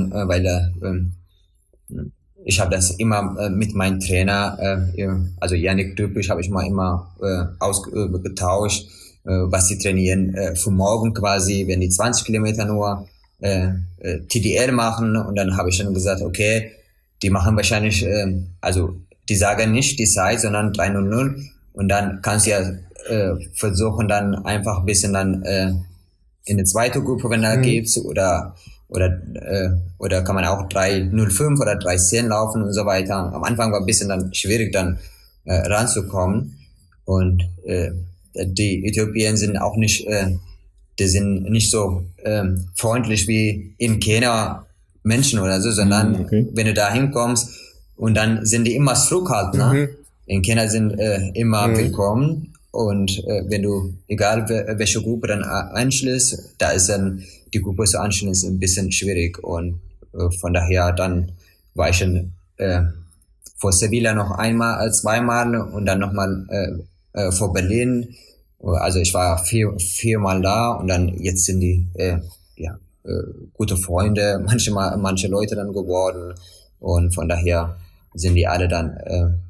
ich habe das immer mit meinem Trainer, also Yannick Düppich, habe ich mal immer ausgetauscht, was die trainieren für morgen quasi, wenn die 20 Kilometer nur TDL machen und dann habe ich dann gesagt, okay, die machen wahrscheinlich, also die sagen nicht die Zeit, sondern 3:00 und dann kannst du ja versuchen dann einfach ein bisschen dann in eine zweite Gruppe, wenn da gibt's oder kann man auch 3:05 oder 3:10 laufen und so weiter. Am Anfang war ein bisschen dann schwierig dann ranzukommen und die Äthiopier sind auch nicht die sind nicht so freundlich wie in Kenia Menschen oder so, sondern wenn du da hinkommst und dann sind die immer zurückhaltend. In Kenia sind immer willkommen und wenn du, egal welche Gruppe dann anschließt, da ist dann die Gruppe zu anschließen ist ein bisschen schwierig und von daher dann war ich schon vor Sevilla noch zweimal und dann nochmal vor Berlin. Also ich war viermal da und dann jetzt sind die gute Freunde, manche Leute dann geworden und von daher sind die alle dann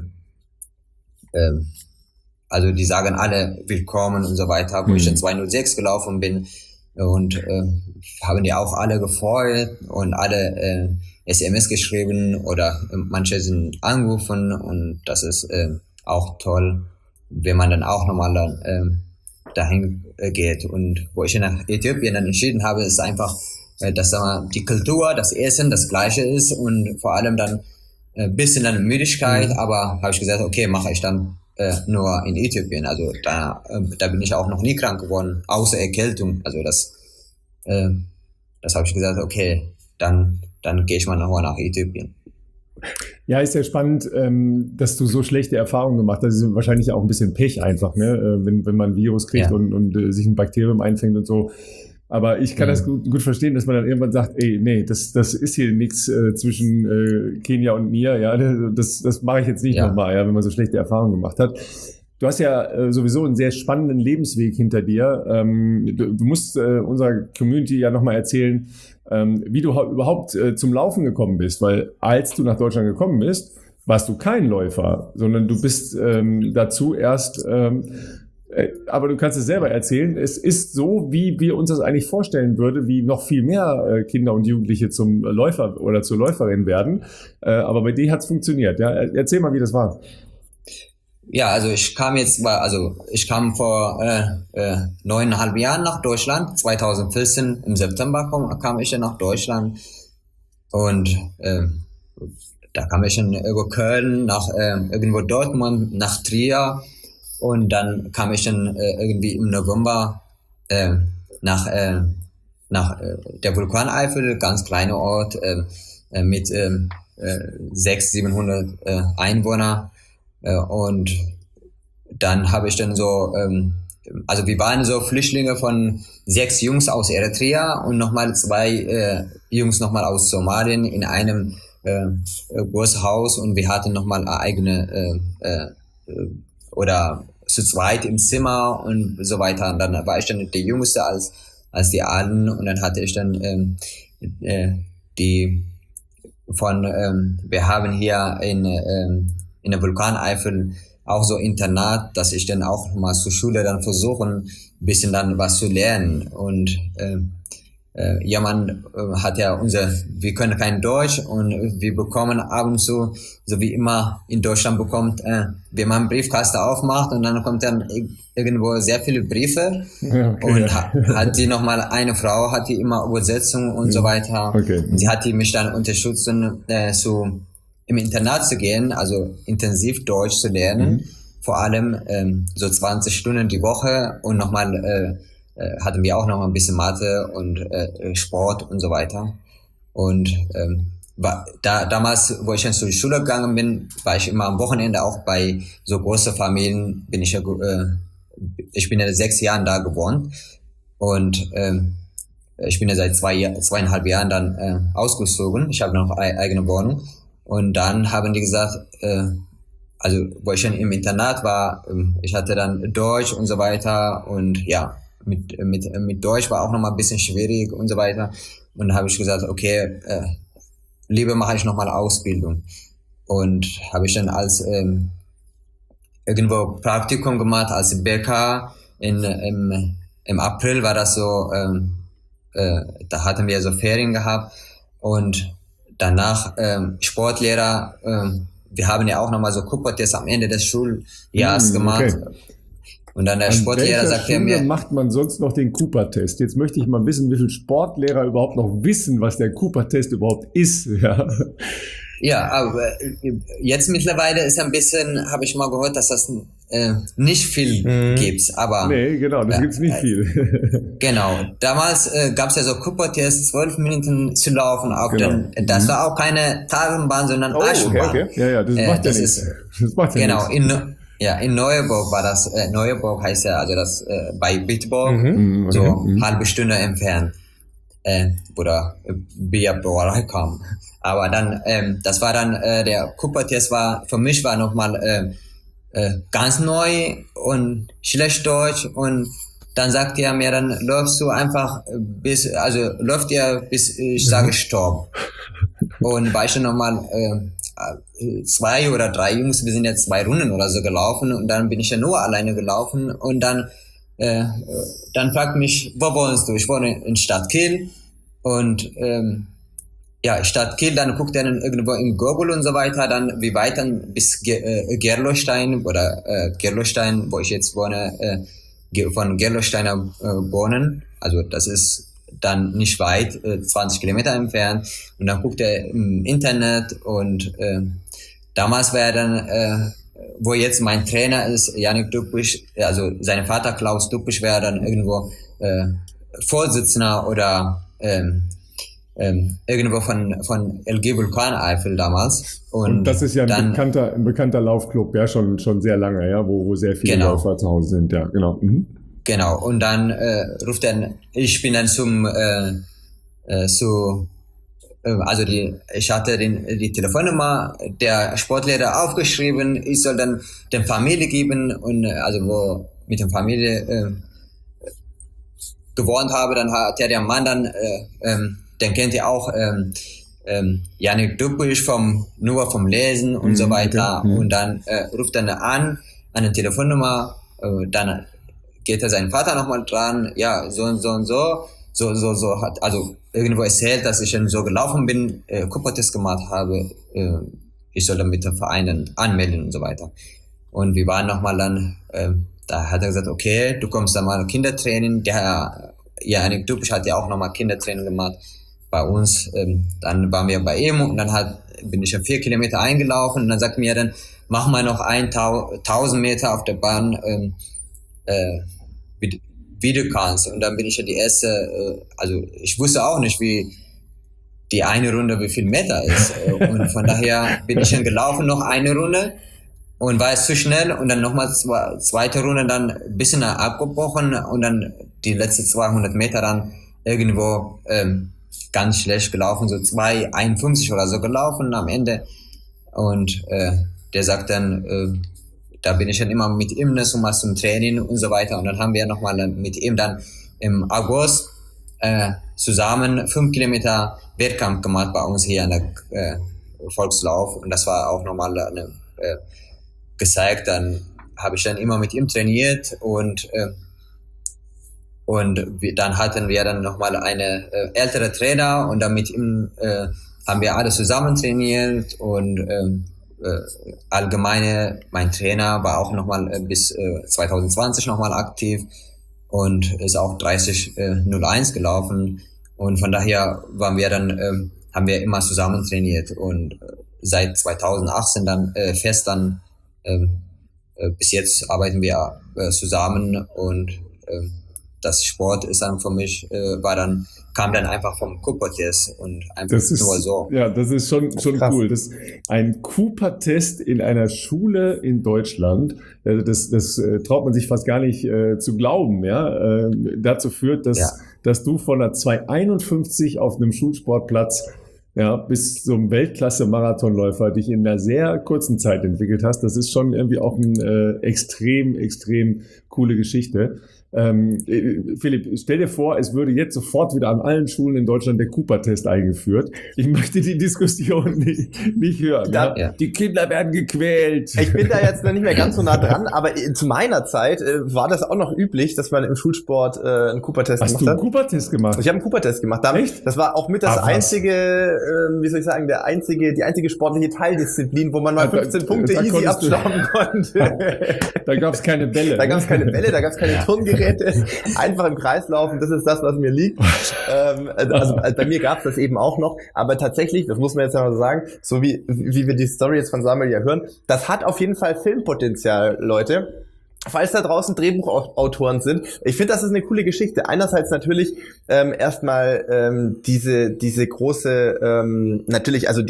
also die sagen alle willkommen und so weiter, wo ich in 2:06 gelaufen bin und haben die auch alle gefreut und alle SMS geschrieben oder manche sind angerufen und das ist auch toll, wenn man dann auch nochmal dann dahin geht. Und wo ich nach Äthiopien dann entschieden habe, ist einfach, dass die Kultur, das Essen das Gleiche ist und vor allem dann ein bisschen dann Müdigkeit, aber habe ich gesagt, okay, mache ich dann nur in Äthiopien. Also da bin ich auch noch nie krank geworden, außer Erkältung. Also das habe ich gesagt, okay, dann gehe ich mal nochmal nach Äthiopien. Ja, ist ja spannend, dass du so schlechte Erfahrungen gemacht hast. Das ist wahrscheinlich auch ein bisschen Pech einfach, ne? Wenn man ein Virus kriegt und sich ein Bakterium einfängt und so. Aber ich kann das gut verstehen, dass man dann irgendwann sagt, ey, nee, das ist hier nichts zwischen Kenia und mir. Ja, das mache ich jetzt nicht nochmal, ja, wenn man so schlechte Erfahrungen gemacht hat. Du hast ja sowieso einen sehr spannenden Lebensweg hinter dir. Du musst unserer Community ja nochmal erzählen, wie du überhaupt zum Laufen gekommen bist, weil als du nach Deutschland gekommen bist, warst du kein Läufer, sondern du bist dazu erst, aber du kannst es selber erzählen, es ist so, wie wir uns das eigentlich vorstellen würden, wie noch viel mehr Kinder und Jugendliche zum Läufer oder zur Läuferin werden, aber bei dir hat es funktioniert. Ja? Erzähl mal, wie das war. Ja, also ich kam vor 9,5 Jahren nach Deutschland. 2014 im September kam ich dann nach Deutschland und da kam ich dann über Köln nach irgendwo Dortmund nach Trier und dann kam ich dann irgendwie im November nach der Vulkaneifel, ganz kleiner Ort mit 600, 700 Einwohner und dann habe ich dann so, also wir waren so Flüchtlinge von 6 Jungs aus Eritrea und nochmal 2 Jungs nochmal aus Somalien in einem großen Haus und wir hatten nochmal eine eigene oder zu zweit im Zimmer und so weiter. Und dann war ich dann der Jüngste als die Alten und dann hatte ich dann wir haben hier in der Vulkaneifel auch so Internat, dass ich dann auch mal zur Schule dann versuchen, ein bisschen dann was zu lernen. Und jemand hat ja wir können kein Deutsch und wir bekommen ab und zu, so wie immer in Deutschland bekommt, wenn man einen Briefkasten aufmacht und dann kommt dann irgendwo sehr viele Briefe okay. Und hat die nochmal eine Frau, hat die immer Übersetzung und so weiter. Okay. Und sie hat die mich dann unterstützt, im Internat zu gehen, also intensiv Deutsch zu lernen, vor allem so 20 Stunden die Woche und nochmal hatten wir auch noch ein bisschen Mathe und Sport und so weiter. Und damals, wo ich dann zur Schule gegangen bin, war ich immer am Wochenende auch bei so großen Familien, ich bin ja 6 Jahren da gewohnt und ich bin ja seit 2,5 Jahren dann ausgezogen. Ich habe noch eine eigene Wohnung. Und dann haben die gesagt, also wo ich schon im Internat war, ich hatte dann Deutsch und so weiter und ja, mit Deutsch war auch nochmal ein bisschen schwierig und so weiter. Und dann habe ich gesagt, okay, lieber mache ich nochmal Ausbildung. Und habe ich dann als irgendwo Praktikum gemacht als Bäcker. Im April war das so, da hatten wir so Ferien gehabt und danach Sportlehrer, wir haben ja auch nochmal so Cooper-Test am Ende des Schuljahres gemacht. Okay. Und dann der Sportlehrer sagt mir, macht man sonst noch den Cooper-Test? Jetzt möchte ich mal wissen, wie viele Sportlehrer überhaupt noch wissen, was der Cooper-Test überhaupt ist. Ja, aber jetzt mittlerweile ist ein bisschen, habe ich mal gehört, dass das nicht viel gibt. Aber nee, genau, das gibt's nicht viel. Genau. Damals gab's ja so Cooper-Tests, 12 Minuten zu laufen. Das war auch keine Tagenbahn, sondern Eisenbahn. Okay. Ja, das macht ja nichts. Das macht ja genau, nichts. In Neuburg war das, Neuburg heißt ja, also das bei Bitburg, so halbe Stunde entfernt, oder Biabrauerei kam. Aber dann, das war dann, der Cooper-Test für mich war nochmal ganz neu und schlecht Deutsch und dann sagt er mir, dann läufst du einfach läuft er bis ich sage Stopp. Und war ich dann nochmal 2 oder 3 Jungs, wir sind jetzt 2 Runden oder so gelaufen und dann bin ich ja nur alleine gelaufen und dann fragt mich, wo wohnst du? Ich wohne in Stadt Kiel und Stadt Kiel, dann guckt er dann irgendwo in Google und so weiter, dann wie weit dann bis Gerlostein oder Gerlostein, wo ich jetzt wohne, von Gerlosteiner Bohnen, also das ist dann nicht weit, 20 Kilometer entfernt und dann guckt er im Internet und damals war er dann, wo jetzt mein Trainer ist, Janik Dukbisch, also sein Vater Klaus Dukbisch wäre dann irgendwo Vorsitzender oder irgendwo von LG Vulkaneifel damals. Und das ist ja ein bekannter Laufclub, ja, schon sehr lange, ja, wo sehr viele Läufer zu Hause sind, ja, genau. Genau, und dann ich bin dann ich hatte die Telefonnummer der Sportlehrer aufgeschrieben, ich soll dann der Familie geben und also wo mit der Familie gewohnt habe, dann hat der Mann dann, den kennt ihr auch, Janik Dukbisch nur vom Lesen und so weiter und dann ruft er an eine Telefonnummer, dann geht er seinen Vater nochmal dran, ja, so und so und so hat, also irgendwo erzählt, dass ich dann so gelaufen bin, Cooper-Test gemacht habe, ich soll dann mit den Vereinen anmelden und so weiter. Und wir waren nochmal dann, da hat er gesagt, okay, du kommst dann mal Kindertraining, Janik Dukbisch hat ja auch nochmal Kindertraining gemacht bei uns, dann waren wir bei ihm und dann bin ich 4 Kilometer eingelaufen und dann sagt mir dann, mach mal noch 1000 Meter auf der Bahn, wie du kannst. Und dann bin ich ja die erste, also ich wusste auch nicht, wie die eine Runde, wie viel Meter ist. Und von daher bin ich dann gelaufen, noch eine Runde und war es zu schnell und dann nochmal zweite Runde dann ein bisschen abgebrochen und dann die letzten 200 Meter dann irgendwo ganz schlecht gelaufen, so 2,51 oder so gelaufen am Ende. Und der sagt dann, da bin ich dann immer mit ihm so mal zum Training und so weiter. Und dann haben wir nochmal mit ihm dann im August zusammen 5 Kilometer Wettkampf gemacht bei uns hier an der Volkslauf. Und das war auch nochmal gezeigt. Dann habe ich dann immer mit ihm trainiert und dann hatten wir dann nochmal eine ältere Trainer und dann mit ihm haben wir alle zusammen trainiert und allgemeine, mein Trainer war auch nochmal bis 2020 nochmal aktiv und ist auch 30:01 gelaufen und von daher waren wir dann, haben wir immer zusammen trainiert und seit 2018 dann fest dann bis jetzt arbeiten wir zusammen und das Sport ist dann für mich, kam dann einfach vom Cooper-Test und einfach das ist, nur so. Ja, das ist schon cool. Das, ein Cooper-Test in einer Schule in Deutschland, das traut man sich fast gar nicht zu glauben, ja, dazu führt, dass du von einer 2,51 auf einem Schulsportplatz bis zum Weltklasse-Marathonläufer dich in einer sehr kurzen Zeit entwickelt hast. Das ist schon irgendwie auch eine extrem coole Geschichte. Philipp, stell dir vor, es würde jetzt sofort wieder an allen Schulen in Deutschland der Cooper-Test eingeführt. Ich möchte die Diskussion nicht hören. Die Kinder werden gequält. Ich bin da jetzt noch nicht mehr ganz so nah dran, aber zu meiner Zeit war das auch noch üblich, dass man im Schulsport einen Cooper-Test gemacht hat. Hast du einen Cooper-Test gemacht? Ich habe einen Cooper-Test gemacht. Echt? Das war auch mit das einzige, die einzige sportliche Teildisziplin, wo man mal 15 Punkte easy abschrauben konnte. Da gab es keine Bälle. Da gab es keine Bälle, da gab es keine Turngeräte. Einfach im Kreis laufen, das ist das, was mir liegt. Also bei mir gab es das eben auch noch, aber tatsächlich, das muss man jetzt mal so sagen, so wie wir die Story jetzt von Samuel ja hören, das hat auf jeden Fall Filmpotenzial, Leute. Falls da draußen Drehbuchautoren sind, ich finde, das ist eine coole Geschichte. Einerseits natürlich erstmal diese große, natürlich, also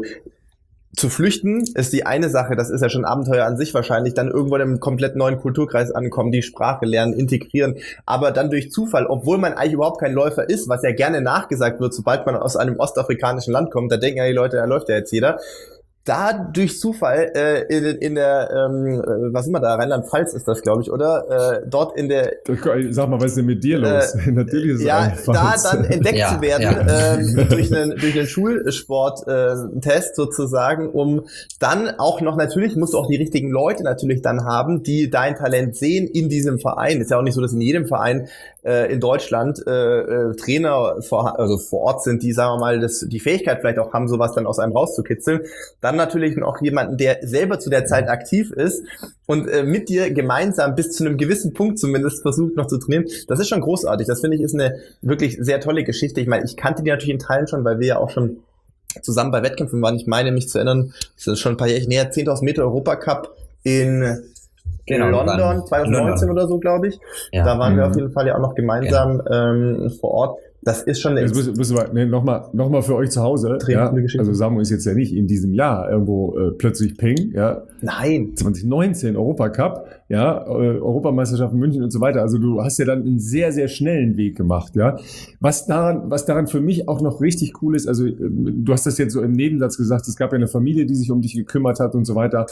zu flüchten ist die eine Sache, das ist ja schon Abenteuer an sich wahrscheinlich, dann irgendwo in einem komplett neuen Kulturkreis ankommen, die Sprache lernen, integrieren, aber dann durch Zufall, obwohl man eigentlich überhaupt kein Läufer ist, was ja gerne nachgesagt wird, sobald man aus einem ostafrikanischen Land kommt, da denken ja die Leute, da läuft ja jetzt jeder. Da durch Zufall in der, was immer da, Rheinland-Pfalz ist das, glaube ich, oder? Dort in der... Sag mal, was ist denn mit dir los? Natürlich ist es da dann entdeckt zu werden durch einen Schulsport-Test sozusagen, um dann auch noch, natürlich musst du auch die richtigen Leute natürlich dann haben, die dein Talent sehen in diesem Verein. Ist ja auch nicht so, dass in jedem Verein in Deutschland Trainer vor Ort sind, die, sagen wir mal, die Fähigkeit vielleicht auch haben, sowas dann aus einem rauszukitzeln. Dann natürlich auch jemanden, der selber zu der Zeit aktiv ist und mit dir gemeinsam bis zu einem gewissen Punkt zumindest versucht noch zu trainieren. Das ist schon großartig. Das finde ich ist eine wirklich sehr tolle Geschichte. Ich meine, ich kannte die natürlich in Teilen schon, weil wir ja auch schon zusammen bei Wettkämpfen waren. Ich meine, mich zu erinnern, das ist schon ein paar Jahre näher, 10.000 Meter Europacup in London, 2019 oder so, glaube ich. Ja. Da waren wir auf jeden Fall ja auch noch gemeinsam vor Ort. Das ist schon... Jetzt müssen wir noch mal für euch zu Hause. Ja, also Samu ist jetzt ja nicht in diesem Jahr irgendwo plötzlich Peng. Ja. Nein. 2019 Europacup, ja, Europameisterschaft in München und so weiter. Also du hast ja dann einen sehr, sehr schnellen Weg gemacht. Ja. Was daran für mich auch noch richtig cool ist, also du hast das jetzt so im Nebensatz gesagt, es gab ja eine Familie, die sich um dich gekümmert hat und so weiter.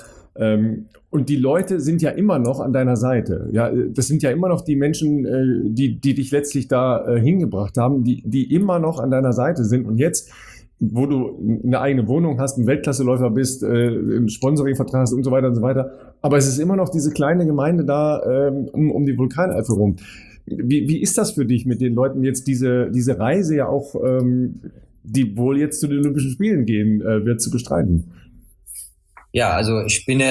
Und die Leute sind ja immer noch an deiner Seite. Ja, das sind ja immer noch die Menschen, die dich letztlich da hingebracht haben, die immer noch an deiner Seite sind. Und jetzt, wo du eine eigene Wohnung hast, ein Weltklasseläufer bist, einen Sponsoringvertrag hast und so weiter. Aber es ist immer noch diese kleine Gemeinde da um die Vulkaneifel rum. Wie ist das für dich mit den Leuten jetzt diese Reise ja auch, die wohl jetzt zu den Olympischen Spielen gehen wird, zu bestreiten? Ja, also ich bin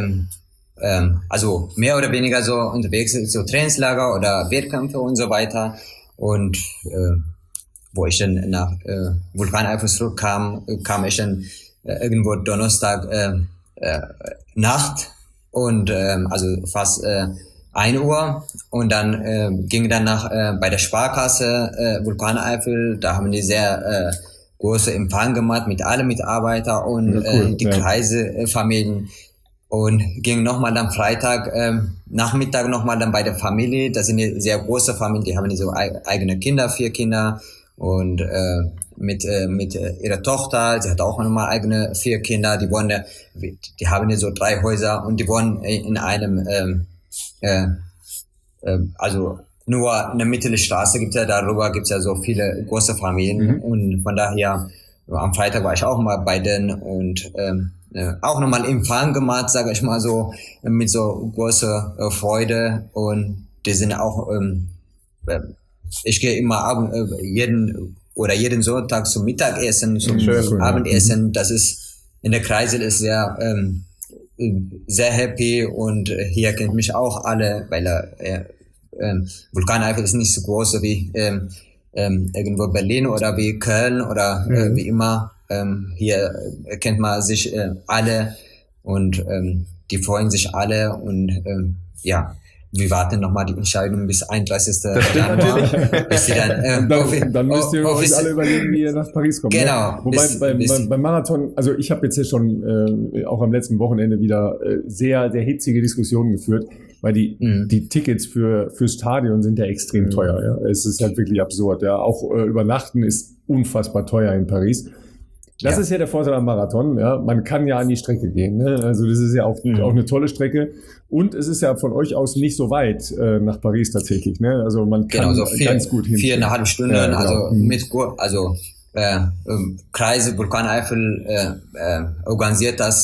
also mehr oder weniger so unterwegs, so Trainingslager oder Wettkämpfe und so weiter. Und wo ich dann nach Vulkaneifel zurückkam, kam ich dann irgendwo Donnerstag Nacht und also fast 1 Uhr und dann ging dann nach bei der Sparkasse Vulkaneifel, da haben die sehr große Empfang gemacht mit allen Mitarbeitern und cool, die Kreisefamilien und ging nochmal dann Freitag Nachmittag nochmal dann bei der Familie, das sind eine sehr große Familie, die haben so eigene Kinder, 4 Kinder und mit ihrer Tochter, sie hat auch nochmal eigene 4 Kinder, die haben so 3 Häuser und die wohnen in einem also nur eine Mittelstraße gibt ja, darüber gibt es ja so viele große Familien und von daher am Freitag war ich auch mal bei denen und auch nochmal Empfang gemacht, sage ich mal so, mit so großer Freude und die sind auch, ich gehe immer jeden Sonntag zum Mittagessen, zum Abendessen, das ist, in der Kreisel ist sehr happy und hier kennt mich auch alle, weil Vulkaneifel ist nicht so groß wie irgendwo Berlin oder wie Köln oder wie immer. Hier kennt man sich alle und die freuen sich alle und ja, wir warten nochmal die Entscheidung bis 31. Januar. Bis sie dann müsst ihr euch alle überlegen, wie ihr nach Paris kommt. Genau. Ne? Wobei beim Marathon, also ich habe jetzt hier schon auch am letzten Wochenende wieder sehr, sehr hitzige Diskussionen geführt, weil die Tickets fürs Stadion sind ja extrem teuer. Ja? Es ist halt wirklich absurd. Ja? Auch Übernachten ist unfassbar teuer in Paris. Das ist ja der Vorteil am Marathon. Ja? Man kann ja an die Strecke gehen. Ne? Also das ist ja auch eine tolle Strecke. Und es ist ja von euch aus nicht so weit nach Paris tatsächlich. Ne? Also man kann so ganz gut hin. 4,5 Stunden, also Kreise Vulkaneifel organisiert das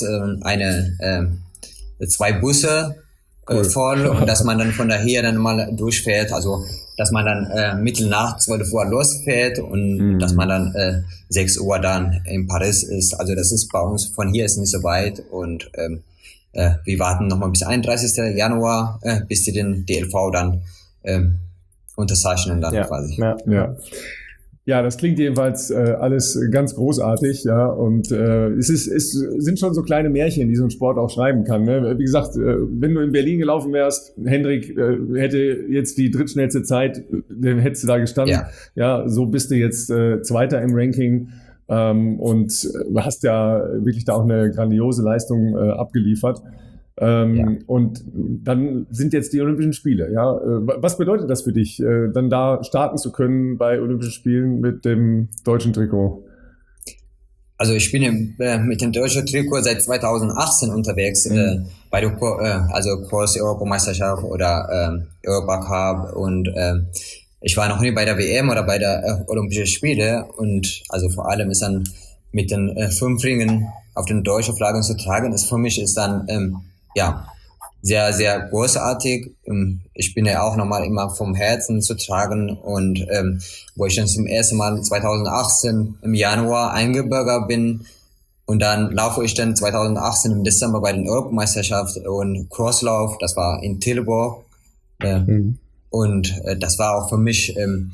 2 Busse voll und dass man dann von daher dann mal durchfährt, also dass man dann Mitternacht 12 Uhr losfährt und dass man dann 6 Uhr dann in Paris ist. Also das ist bei uns, von hier ist nicht so weit und wir warten nochmal bis 31. Januar, bis sie den DLV dann unterzeichnen dann quasi. Ja, das klingt jedenfalls alles ganz großartig, ja. Und es sind schon so kleine Märchen, die so ein Sport auch schreiben kann. Ne? Wie gesagt, wenn du in Berlin gelaufen wärst, Hendrik hätte jetzt die drittschnellste Zeit, dann hättest du da gestanden. Ja, so bist du jetzt Zweiter im Ranking und hast ja wirklich da auch eine grandiose Leistung abgeliefert. Und dann sind jetzt die Olympischen Spiele. Ja, was bedeutet das für dich, dann da starten zu können bei Olympischen Spielen mit dem deutschen Trikot? Also ich bin mit dem deutschen Trikot seit 2018 unterwegs bei der Cross-Europameisterschaft oder Europacup und ich war noch nie bei der WM oder bei der Olympischen Spiele und also vor allem ist dann mit den 5 Ringen auf den deutschen Flaggen zu tragen, ist für mich ist dann sehr, sehr großartig. Ich bin ja auch nochmal immer vom Herzen zu tragen und wo ich dann zum ersten Mal 2018 im Januar eingebürgert bin und dann laufe ich dann 2018 im Dezember bei den Europameisterschaften und Crosslauf, das war in Tilburg und das war auch für mich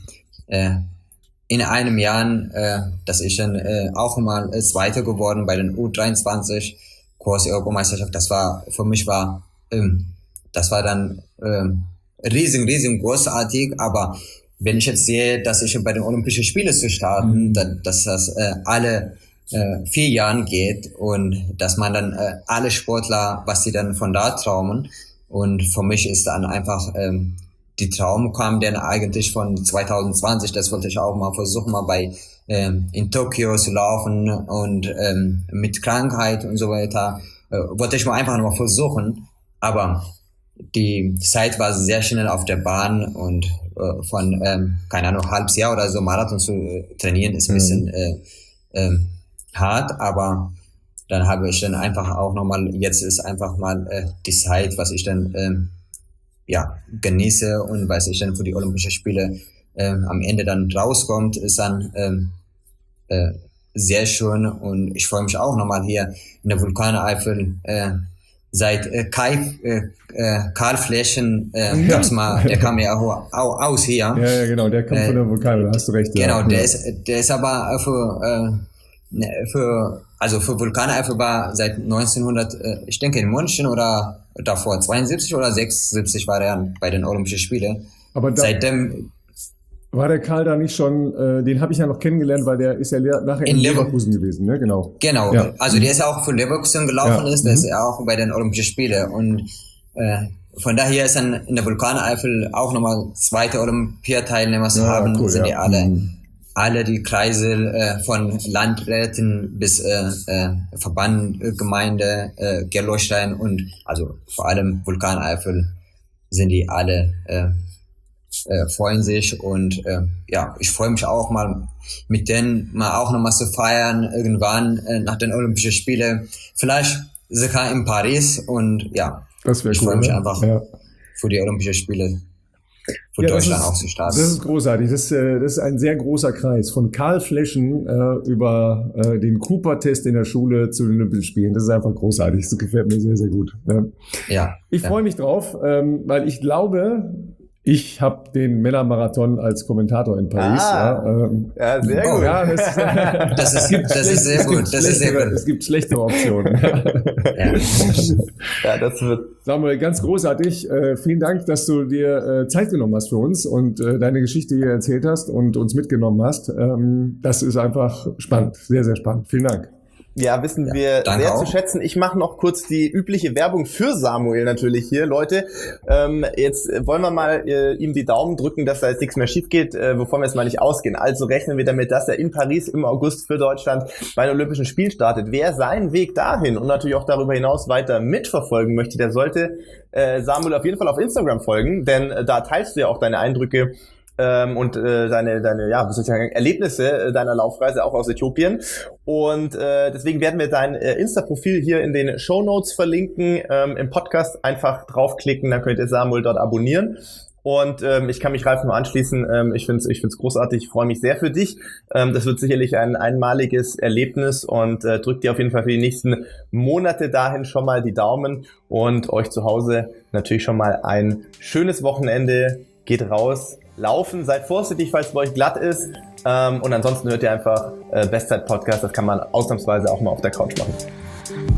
in einem Jahr, dass ich dann auch mal Zweiter geworden bei den U23 Kurs-Europameisterschaft, das war für mich das war dann riesig großartig, aber wenn ich jetzt sehe, dass ich bei den Olympischen Spielen zu starten, dass das alle 4 Jahren geht und dass man dann alle Sportler, was sie dann von da träumen und für mich ist dann einfach die Traum kam dann eigentlich von 2020, das wollte ich auch mal versuchen, mal in Tokio zu laufen und mit Krankheit und so weiter, wollte ich mal einfach nur versuchen, aber die Zeit war sehr schnell auf der Bahn und von, keine Ahnung, halbes Jahr oder so Marathon zu trainieren ist ein bisschen hart, aber dann habe ich dann einfach auch nochmal, jetzt ist einfach mal die Zeit, was ich dann genieße und was ich dann für die Olympischen Spiele am Ende dann rauskommt, ist dann sehr schön und ich freue mich auch nochmal hier in der Vulkaneifel seit Karl Fleschen gab's mal, der kam ja auch aus hier. Ja, genau, der kommt von der Vulkaneifel, da hast du recht. Genau, der ist aber für also für Vulkaneifel war seit 1900, ich denke in München oder davor 72 oder 76 war er bei den Olympischen Spielen. Aber seitdem war der Karl da nicht schon, den habe ich ja noch kennengelernt, weil der ist ja nachher in Leverkusen gewesen, ne? Genau. Genau, ja. Also der ist ja auch für Leverkusen gelaufen, der ist ja auch bei den Olympischen Spielen und von daher ist dann in der Vulkaneifel auch nochmal zweite Olympiateilnehmer zu haben, cool, sind die alle die Kreise von Landräten bis Verband, Gemeinde, Gerolstein und also vor allem Vulkaneifel sind die alle freuen sich und ja, ich freue mich auch mal mit denen mal auch nochmal zu feiern irgendwann nach den Olympischen Spielen, vielleicht sogar in Paris und ja, das ich freue mich einfach für die Olympischen Spiele für Deutschland auch zu starten. Das ist großartig. Das ist ein sehr großer Kreis. Von Karl Fleschen über den Cooper-Test in der Schule zu den Olympischen Spielen. Das ist einfach großartig. Das gefällt mir sehr, sehr gut. Ja. Ich freue mich drauf, weil ich glaube, ich habe den Männermarathon als Kommentator in Paris. Ja, sehr gut. Ja, das ist sehr gut. Es gibt schlechtere Optionen. Ja, das wird. Samuel, ganz großartig. Vielen Dank, dass du dir Zeit genommen hast für uns und deine Geschichte hier erzählt hast und uns mitgenommen hast. Das ist einfach spannend. Sehr, sehr spannend. Vielen Dank. Ja, wissen wir sehr zu schätzen. Ich mache noch kurz die übliche Werbung für Samuel natürlich hier, Leute. Jetzt wollen wir mal ihm die Daumen drücken, dass da jetzt nichts mehr schief geht, wovon wir jetzt mal nicht ausgehen. Also rechnen wir damit, dass er in Paris im August für Deutschland bei den Olympischen Spielen startet. Wer seinen Weg dahin und natürlich auch darüber hinaus weiter mitverfolgen möchte, der sollte Samuel auf jeden Fall auf Instagram folgen, denn da teilst du ja auch deine Eindrücke und deine ja, wie soll ich sagen, Erlebnisse deiner Laufreise auch aus Äthiopien. Und deswegen werden wir dein Insta-Profil hier in den Shownotes verlinken, im Podcast einfach draufklicken, dann könnt ihr Samuel dort abonnieren. Und ich kann mich Ralf nur anschließen. Ich find's großartig, ich freue mich sehr für dich. Das wird sicherlich ein einmaliges Erlebnis und drückt dir auf jeden Fall für die nächsten Monate dahin schon mal die Daumen und euch zu Hause natürlich schon mal ein schönes Wochenende. Geht raus, laufen, seid vorsichtig, falls es bei euch glatt ist. Und ansonsten hört ihr einfach Bestzeit-Podcast. Das kann man ausnahmsweise auch mal auf der Couch machen.